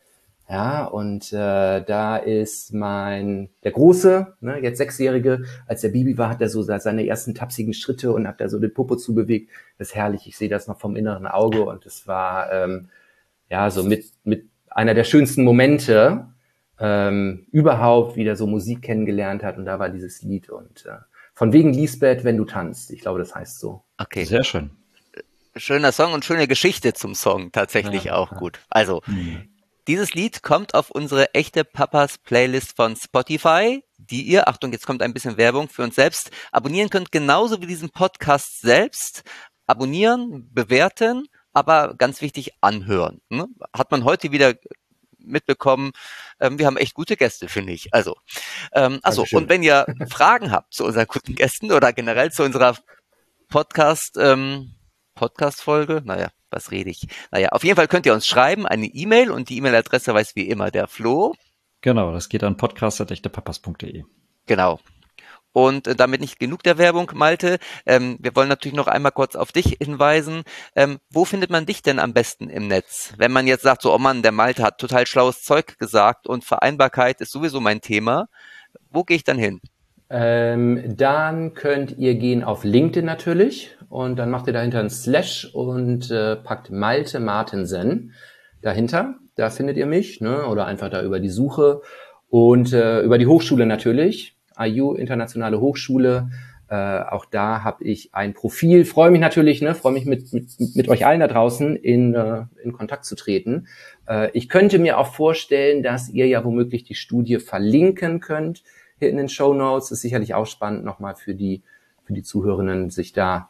Ja, und äh, da ist mein, der Große, ne, jetzt Sechsjährige, als der Baby war, hat er so seine ersten tapsigen Schritte und hat da so den Popo zubewegt. Das ist herrlich, ich sehe das noch vom inneren Auge und es war ähm, ja so mit mit einer der schönsten Momente ähm, überhaupt, wie der so Musik kennengelernt hat und da war dieses Lied und äh, von wegen Lisbeth, Wenn du tanzt. Ich glaube, das heißt so. Okay. Sehr schön. Schöner Song und schöne Geschichte zum Song, tatsächlich ja, auch ja. gut. Also, mhm. Dieses Lied kommt auf unsere echte Papas Playlist von Spotify, die ihr, Achtung, jetzt kommt ein bisschen Werbung für uns selbst, abonnieren könnt, genauso wie diesen Podcast selbst. Abonnieren, bewerten, aber ganz wichtig, anhören. Ne? Hat man heute wieder mitbekommen, ähm, wir haben echt gute Gäste, finde ich. Also, ähm, achso, und wenn ihr Fragen habt zu unseren guten Gästen oder generell zu unserer Podcast, ähm, Podcast-Folge, naja, was rede ich? Naja, auf jeden Fall könnt ihr uns schreiben, eine E-Mail und die E-Mail-Adresse weiß wie immer der Flo. Genau, das geht an podcast at echtepapas punkt de. Genau. Und äh, damit nicht genug der Werbung, Malte. Ähm, wir wollen natürlich noch einmal kurz auf dich hinweisen. Ähm, wo findet man dich denn am besten im Netz? Wenn man jetzt sagt, so, oh Mann, der Malte hat total schlaues Zeug gesagt und Vereinbarkeit ist sowieso mein Thema. Wo gehe ich dann hin? Ähm, dann könnt ihr gehen auf LinkedIn natürlich und dann macht ihr dahinter einen Slash und äh, packt Malte Martensen dahinter. Da findet ihr mich, ne? Oder einfach da über die Suche und äh, über die Hochschule natürlich. I U, Internationale Hochschule, äh, auch da habe ich ein Profil, freue mich natürlich, ne, freue mich mit, mit, mit euch allen da draußen in, äh, in Kontakt zu treten. Äh, ich könnte mir auch vorstellen, dass ihr ja womöglich die Studie verlinken könnt hier in den Shownotes. Ist sicherlich auch spannend nochmal für die, für die Zuhörenden, sich da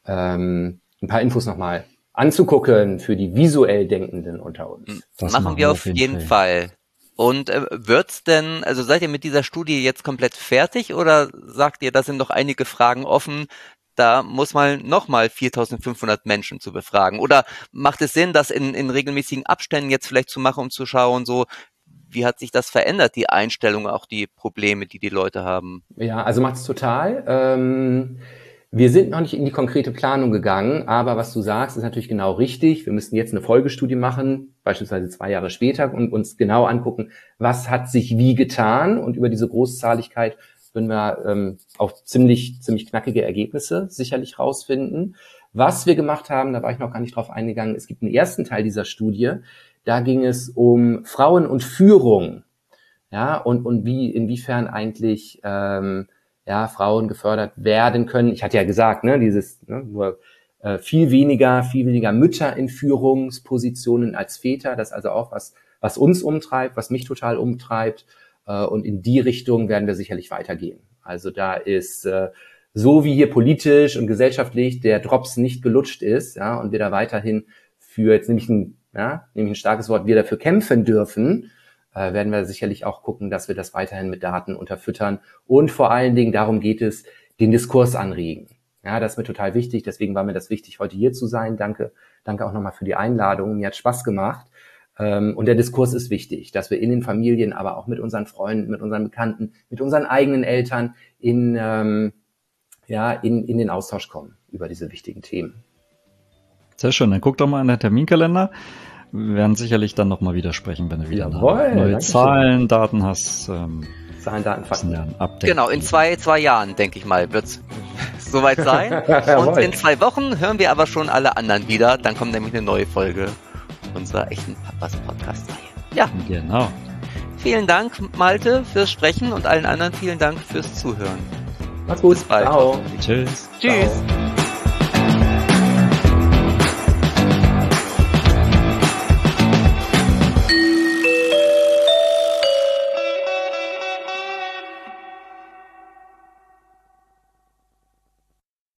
ähm, ein paar Infos nochmal anzugucken für die visuell Denkenden unter uns. Das machen, machen wir auf jeden Fall. Fall. Und äh, wird's denn, also seid ihr mit dieser Studie jetzt komplett fertig oder sagt ihr, da sind noch einige Fragen offen, da muss man nochmal viertausendfünfhundert Menschen zu befragen? Oder macht es Sinn, das in, in regelmäßigen Abständen jetzt vielleicht zu machen, um zu schauen, so, wie hat sich das verändert, die Einstellung, auch die Probleme, die die Leute haben? Ja, also macht es total. Ähm Wir sind noch nicht in die konkrete Planung gegangen, aber was du sagst, ist natürlich genau richtig. Wir müssen jetzt eine Folgestudie machen, beispielsweise zwei Jahre später, und uns genau angucken, was hat sich wie getan. Und über diese Großzahligkeit würden wir ähm, auch ziemlich ziemlich knackige Ergebnisse sicherlich rausfinden. Was wir gemacht haben, da war ich noch gar nicht drauf eingegangen, es gibt einen ersten Teil dieser Studie, da ging es um Frauen und Führung, ja, und und wie inwiefern eigentlich ähm, ja, Frauen gefördert werden können. Ich hatte ja gesagt, ne, dieses ne, nur äh, viel weniger, viel weniger Mütter in Führungspositionen als Väter. Das ist also auch was, was uns umtreibt, was mich total umtreibt. Äh, und in die Richtung werden wir sicherlich weitergehen. Also da ist äh, so wie hier politisch und gesellschaftlich der Drops nicht gelutscht ist, ja, und wir da weiterhin für jetzt nämlich ein, ja, nämlich ein starkes Wort, wir dafür kämpfen dürfen, äh, werden wir sicherlich auch gucken, dass wir das weiterhin mit Daten unterfüttern. Und vor allen Dingen, darum geht es, den Diskurs anregen. Ja, das ist mir total wichtig. Deswegen war mir das wichtig, heute hier zu sein. Danke, danke auch nochmal für die Einladung. Mir hat Spaß gemacht. Ähm, und der Diskurs ist wichtig, dass wir in den Familien, aber auch mit unseren Freunden, mit unseren Bekannten, mit unseren eigenen Eltern in, ähm, ja, in, in den Austausch kommen über diese wichtigen Themen. Sehr schön. Dann guck doch mal in den Terminkalender. Wir werden sicherlich dann nochmal wieder sprechen, wenn du wieder Jawohl, neue Zahlen, schön. Daten hast. Ähm, Zahlen, Daten, Fakten. Ja, genau, in zwei, zwei Jahren, denke ich mal, wird es soweit sein. Und in zwei Wochen hören wir aber schon alle anderen wieder. Dann kommt nämlich eine neue Folge unserer echten Papas Podcast-Reihe. Ja. Genau. Vielen Dank, Malte, fürs Sprechen und allen anderen vielen Dank fürs Zuhören. Mach's gut. Bis bald. Ciao. Tschüss. Tschüss. Ciao.